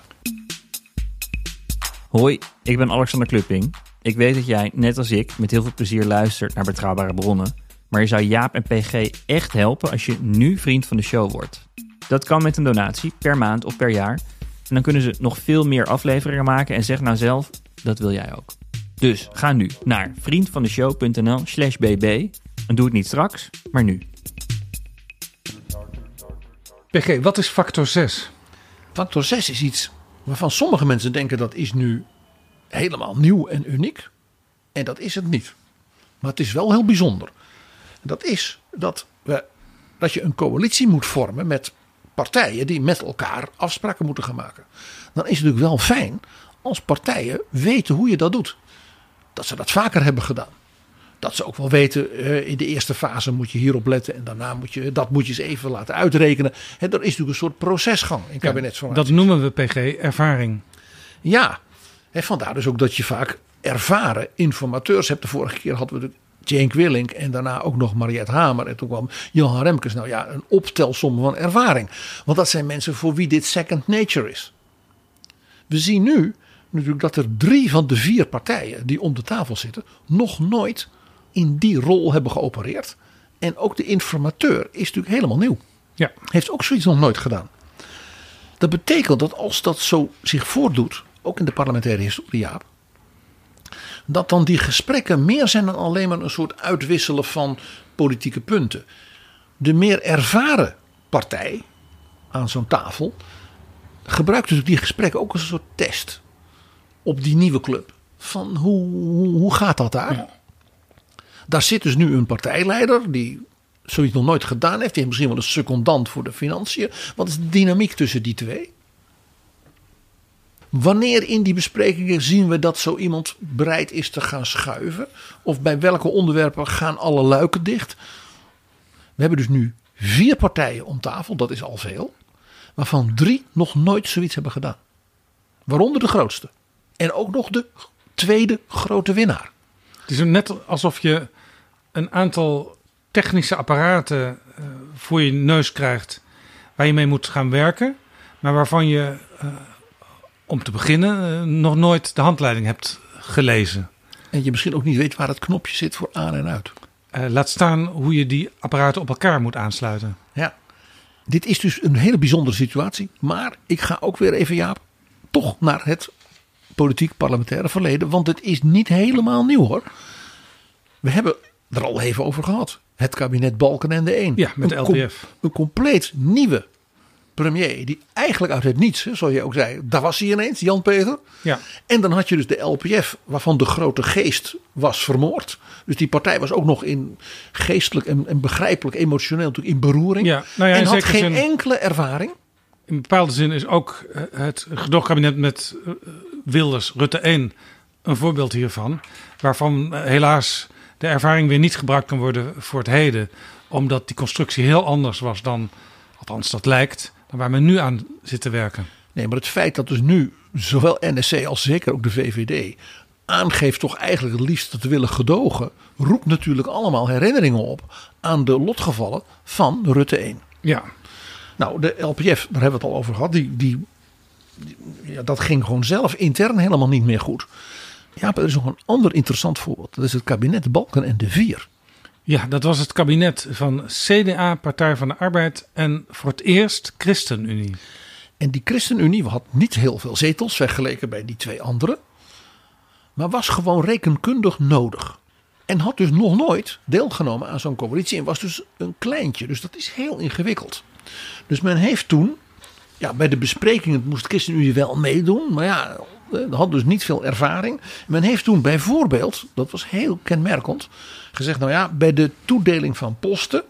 Hoi, ik ben Alexander Klupping. Ik weet dat jij, net als ik, met heel veel plezier luistert naar Betrouwbare Bronnen. Maar je zou Jaap en PG echt helpen als je nu vriend van de show wordt. Dat kan met een donatie, per maand of per jaar. En dan kunnen ze nog veel meer afleveringen maken. En zeg nou zelf, dat wil jij ook. Dus ga nu naar vriendvandeshow.nl/bb en doe het niet straks, maar nu. PG, wat is factor 6? Factor 6 is iets waarvan sommige mensen denken dat is nu helemaal nieuw en uniek. En dat is het niet. Maar het is wel heel bijzonder. Dat is dat je een coalitie moet vormen met partijen die met elkaar afspraken moeten gaan maken. Dan is het natuurlijk wel fijn als partijen weten hoe je dat doet. Dat ze dat vaker hebben gedaan. Dat ze ook wel weten, in de eerste fase moet je hierop letten en daarna moet je eens even laten uitrekenen. Er is natuurlijk een soort procesgang in kabinetsformatie. Dat noemen we PG ervaring. Ja, vandaar dus ook dat je vaak ervaren informateurs hebt. De vorige keer hadden we Cenk Willink en daarna ook nog Mariette Hamer en toen kwam Johan Remkes. Nou ja, een optelsom van ervaring. Want dat zijn mensen voor wie dit second nature is. We zien nu natuurlijk dat er 3 van de 4 partijen die om de tafel zitten nog nooit in die rol hebben geopereerd. En ook de informateur is natuurlijk helemaal nieuw. Ja. Heeft ook zoiets nog nooit gedaan. Dat betekent dat als dat zo zich voordoet, ook in de parlementaire historie, Jaap, dat dan die gesprekken meer zijn dan alleen maar een soort uitwisselen van politieke punten. de meer ervaren partij aan zo'n tafel gebruikt dus die gesprekken ook als een soort test op die nieuwe club. Van hoe gaat dat daar? Ja. Daar zit dus nu een partijleider die zoiets nog nooit gedaan heeft. Die heeft misschien wel een secondant voor de financiën. Wat is de dynamiek tussen die twee? Wanneer in die besprekingen zien we dat zo iemand bereid is te gaan schuiven? Of bij welke onderwerpen gaan alle luiken dicht? We hebben dus nu 4 partijen om tafel, dat is al veel. Waarvan 3 nog nooit zoiets hebben gedaan. Waaronder de grootste. En ook nog de tweede grote winnaar. Het is net alsof je een aantal technische apparaten voor je neus krijgt waar je mee moet gaan werken. Maar waarvan je, om te beginnen, nog nooit de handleiding hebt gelezen. En je misschien ook niet weet waar het knopje zit voor aan en uit. Laat staan hoe je die apparaten op elkaar moet aansluiten. Ja, dit is dus een hele bijzondere situatie. Maar ik ga ook weer even, Jaap, toch naar het politiek-parlementaire verleden. Want het is niet helemaal nieuw, hoor. We hebben er al even over gehad. Het kabinet Balkenende 1. Ja, met de LPF. Een compleet nieuwe premier. Die eigenlijk uit het niets, zoals je ook zei. Daar was hij ineens, Jan-Peter. Ja. En dan had je dus de LPF. Waarvan de grote geest was vermoord. Dus die partij was ook nog in geestelijk en begrijpelijk emotioneel natuurlijk in beroering. Ja, nou ja, en had geen enkele ervaring. In bepaalde zin is ook het gedoogkabinet met Wilders, Rutte 1, een voorbeeld hiervan. Waarvan helaas de ervaring weer niet gebruikt kan worden voor het heden. Omdat die constructie heel anders was dan, althans dat lijkt, dan waar men nu aan zit te werken. Nee, maar het feit dat dus nu zowel NSC als zeker ook de VVD aangeeft toch eigenlijk het liefst te willen gedogen, roept natuurlijk allemaal herinneringen op aan de lotgevallen van Rutte 1. Ja. Nou, de LPF, daar hebben we het al over gehad, dat ging gewoon zelf intern helemaal niet meer goed. Ja, er is nog een ander interessant voorbeeld. Dat is het kabinet Balkenende 4. Ja, dat was het kabinet van CDA, Partij van de Arbeid en voor het eerst ChristenUnie. En die ChristenUnie had niet heel veel zetels vergeleken bij die 2 anderen. Maar was gewoon rekenkundig nodig. En had dus nog nooit deelgenomen aan zo'n coalitie. En was dus een kleintje. Dus dat is heel ingewikkeld. Dus men heeft toen, ja, bij de besprekingen moest ChristenUnie wel meedoen. Maar ja, had dus niet veel ervaring. Men heeft toen bijvoorbeeld, dat was heel kenmerkend, gezegd, nou ja, bij de toedeling van posten,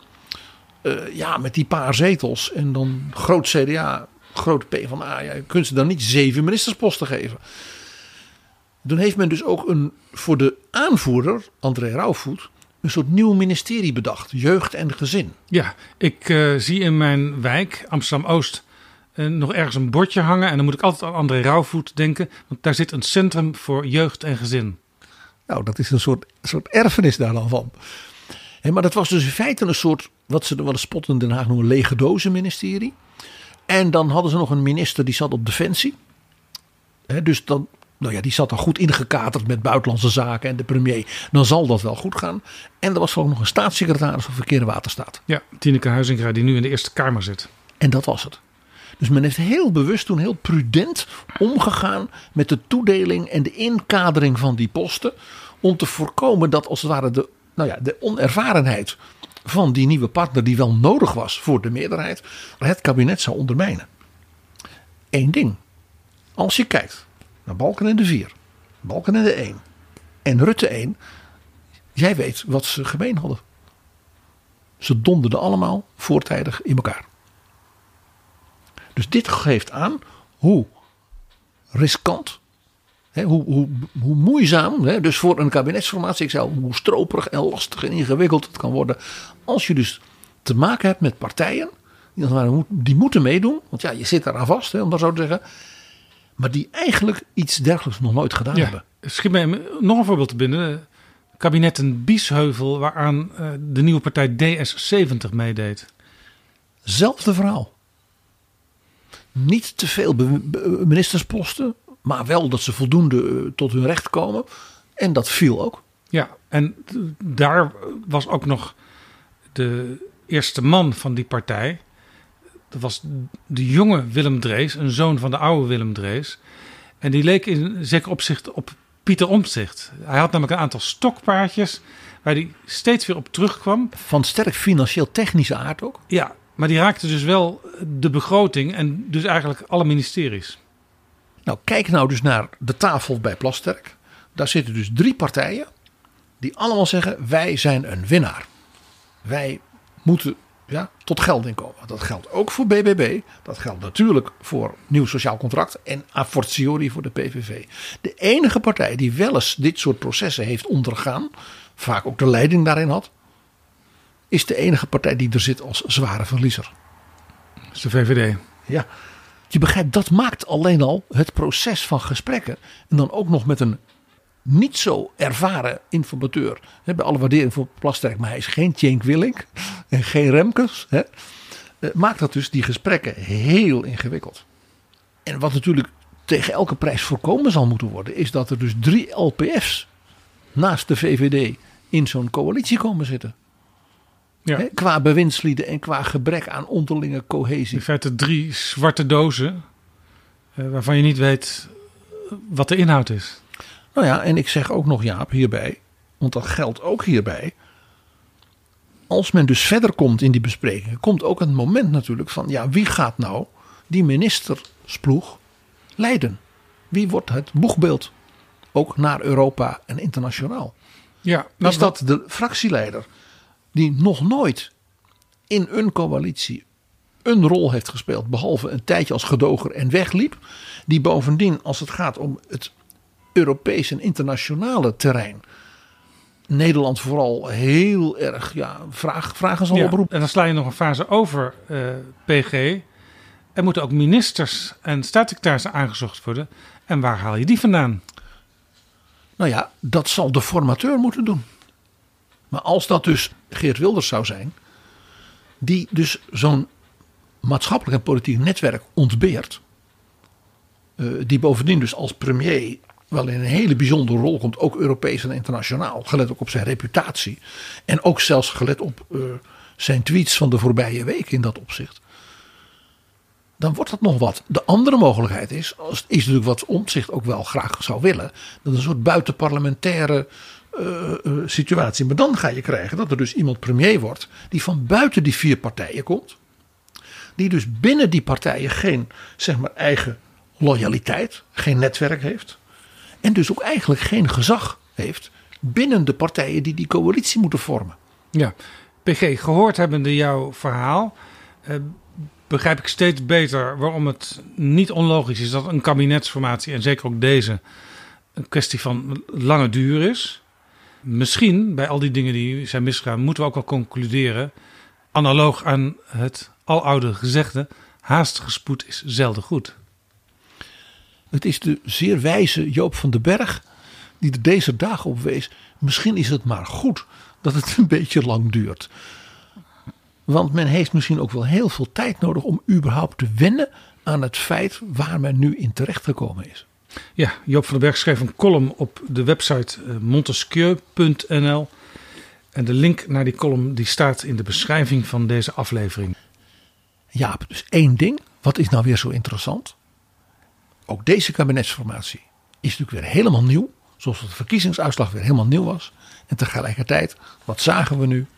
met die paar zetels en dan groot CDA, grote PvdA, ja, je kunt ze dan niet 7 ministersposten geven. Toen heeft men dus ook voor de aanvoerder, André Rauwvoet, een soort nieuw ministerie bedacht. Jeugd en gezin. Ja, ik zie in mijn wijk, Amsterdam-Oost, nog ergens een bordje hangen. En dan moet ik altijd aan André Rauwvoet denken. Want daar zit een centrum voor jeugd en gezin. Nou, dat is een soort erfenis daar dan van. Maar dat was dus in feite een soort, wat ze wel eens spot in Den Haag noemen, lege dozen ministerie. En dan hadden ze nog een minister die zat op Defensie. Dus dan, nou ja, die zat dan goed ingekaderd met buitenlandse zaken en de premier. Dan zal dat wel goed gaan. En er was ook nog een staatssecretaris van Verkeer en Waterstaat. Ja, Tineke Huizinga die nu in de Eerste Kamer zit. En dat was het. Dus men heeft heel bewust toen heel prudent omgegaan met de toedeling en de inkadering van die posten. Om te voorkomen dat als het ware de onervarenheid van die nieuwe partner die wel nodig was voor de meerderheid, het kabinet zou ondermijnen. Eén ding. Als je kijkt naar Balkenende 4, Balkenende 1 en Rutte 1. Jij weet wat ze gemeen hadden. Ze donderden allemaal voortijdig in elkaar. Dus dit geeft aan hoe riskant, hoe moeizaam, dus voor een kabinetsformatie, ik zei hoe stroperig en lastig en ingewikkeld het kan worden. Als je dus te maken hebt met partijen, die moeten meedoen, want ja, je zit eraan vast, om dat zo te zeggen. Maar die eigenlijk iets dergelijks nog nooit gedaan hebben. Schiet mij nog een voorbeeld te binnen. Kabinetten Biesheuvel, waaraan de nieuwe partij DS70 meedeed. Zelfde verhaal. Niet te veel ministersposten, maar wel dat ze voldoende tot hun recht komen. En dat viel ook. Ja, en daar was ook nog de eerste man van die partij. Dat was de jonge Willem Drees, een zoon van de oude Willem Drees. En die leek in zeker opzicht op Pieter Omtzigt. Hij had namelijk een aantal stokpaardjes waar hij steeds weer op terugkwam. Van sterk financieel-technische aard ook. Ja, maar die raakte dus wel de begroting en dus eigenlijk alle ministeries. Nou, kijk nou dus naar de tafel bij Plasterk. Daar zitten dus 3 partijen die allemaal zeggen: wij zijn een winnaar. Wij moeten tot gelding komen. Dat geldt ook voor BBB. Dat geldt natuurlijk voor Nieuw Sociaal Contract en a fortiori voor de PVV. De enige partij die wel eens dit soort processen heeft ondergaan, vaak ook de leiding daarin had, is de enige partij die er zit als zware verliezer. Dat is de VVD. Ja. Je begrijpt, dat maakt alleen al het proces van gesprekken. En dan ook nog met een niet zo ervaren informateur. Bij alle waardering voor Plasterk, maar hij is geen Cenk Willink en geen Remkes. Maakt dat dus die gesprekken heel ingewikkeld. En wat natuurlijk tegen elke prijs voorkomen zal moeten worden, is dat er dus 3 LPF's naast de VVD in zo'n coalitie komen zitten. Ja. Qua bewindslieden en qua gebrek aan onderlinge cohesie. In feite 3 zwarte dozen waarvan je niet weet wat de inhoud is. Nou ja, en ik zeg ook nog, Jaap, hierbij, want dat geldt ook hierbij. Als men dus verder komt in die besprekingen, komt ook het moment natuurlijk van, wie gaat nou die ministersploeg leiden? Wie wordt het boegbeeld ook naar Europa en internationaal? Ja, is dat de fractieleider die nog nooit in een coalitie een rol heeft gespeeld, behalve een tijdje als gedoger en wegliep, die bovendien, als het gaat om het Europees en internationale terrein, Nederland vooral heel erg vragen zal oproepen. En dan sla je nog een fase over, PG. Er moeten ook ministers en staatssecretarissen aangezocht worden. En waar haal je die vandaan? Nou ja, dat zal de formateur moeten doen. Maar als dat dus Geert Wilders zou zijn, die dus zo'n maatschappelijk en politiek netwerk ontbeert, die bovendien dus als premier wel in een hele bijzondere rol komt, ook Europees en internationaal, gelet ook op zijn reputatie en ook zelfs gelet op zijn tweets van de voorbije weken in dat opzicht, dan wordt dat nog wat. De andere mogelijkheid is natuurlijk wat Omtzigt ook wel graag zou willen, dat een soort buitenparlementaire situatie. Maar dan ga je krijgen dat er dus iemand premier wordt die van buiten die 4 partijen komt, die dus binnen die partijen geen eigen loyaliteit, geen netwerk heeft en dus ook eigenlijk geen gezag heeft binnen de partijen die coalitie moeten vormen. Ja, PG, gehoord hebbende jouw verhaal, begrijp ik steeds beter waarom het niet onlogisch is dat een kabinetsformatie, en zeker ook deze, een kwestie van lange duur is. Misschien, bij al die dingen die zijn misgegaan, moeten we ook wel concluderen, analoog aan het aloude gezegde, haastige spoed is zelden goed. Het is de zeer wijze Joop van den Berg die er deze dagen op wees. Misschien is het maar goed dat het een beetje lang duurt. Want men heeft misschien ook wel heel veel tijd nodig om überhaupt te wennen aan het feit waar men nu in terecht gekomen is. Ja, Joop van den Berg schreef een column op de website montesquieu.nl. En de link naar die column die staat in de beschrijving van deze aflevering. Ja, dus 1 ding. Wat is nou weer zo interessant? Ook deze kabinetsformatie is natuurlijk weer helemaal nieuw. Zoals de verkiezingsuitslag weer helemaal nieuw was. En tegelijkertijd, wat zagen we nu?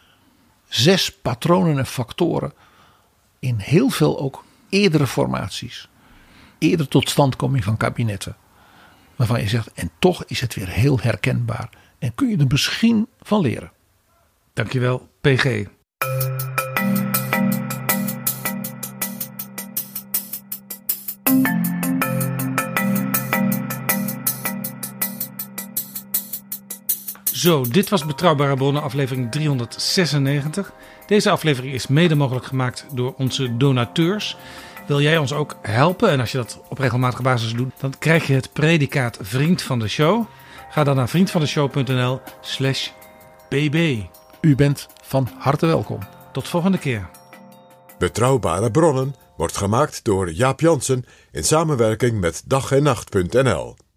6 patronen en factoren in heel veel ook eerdere formaties. Eerder totstandkoming van kabinetten. Waarvan je zegt, en toch is het weer heel herkenbaar. En kun je er misschien van leren. Dankjewel, PG. Zo, dit was Betrouwbare Bronnen, aflevering 396. Deze aflevering is mede mogelijk gemaakt door onze donateurs. Wil jij ons ook helpen? En als je dat op regelmatige basis doet, dan krijg je het predicaat Vriend van de Show. Ga dan naar vriendvandeshow.nl/bb. U bent van harte welkom. Tot volgende keer. Betrouwbare Bronnen wordt gemaakt door Jaap Jansen in samenwerking met dag-en-nacht.nl.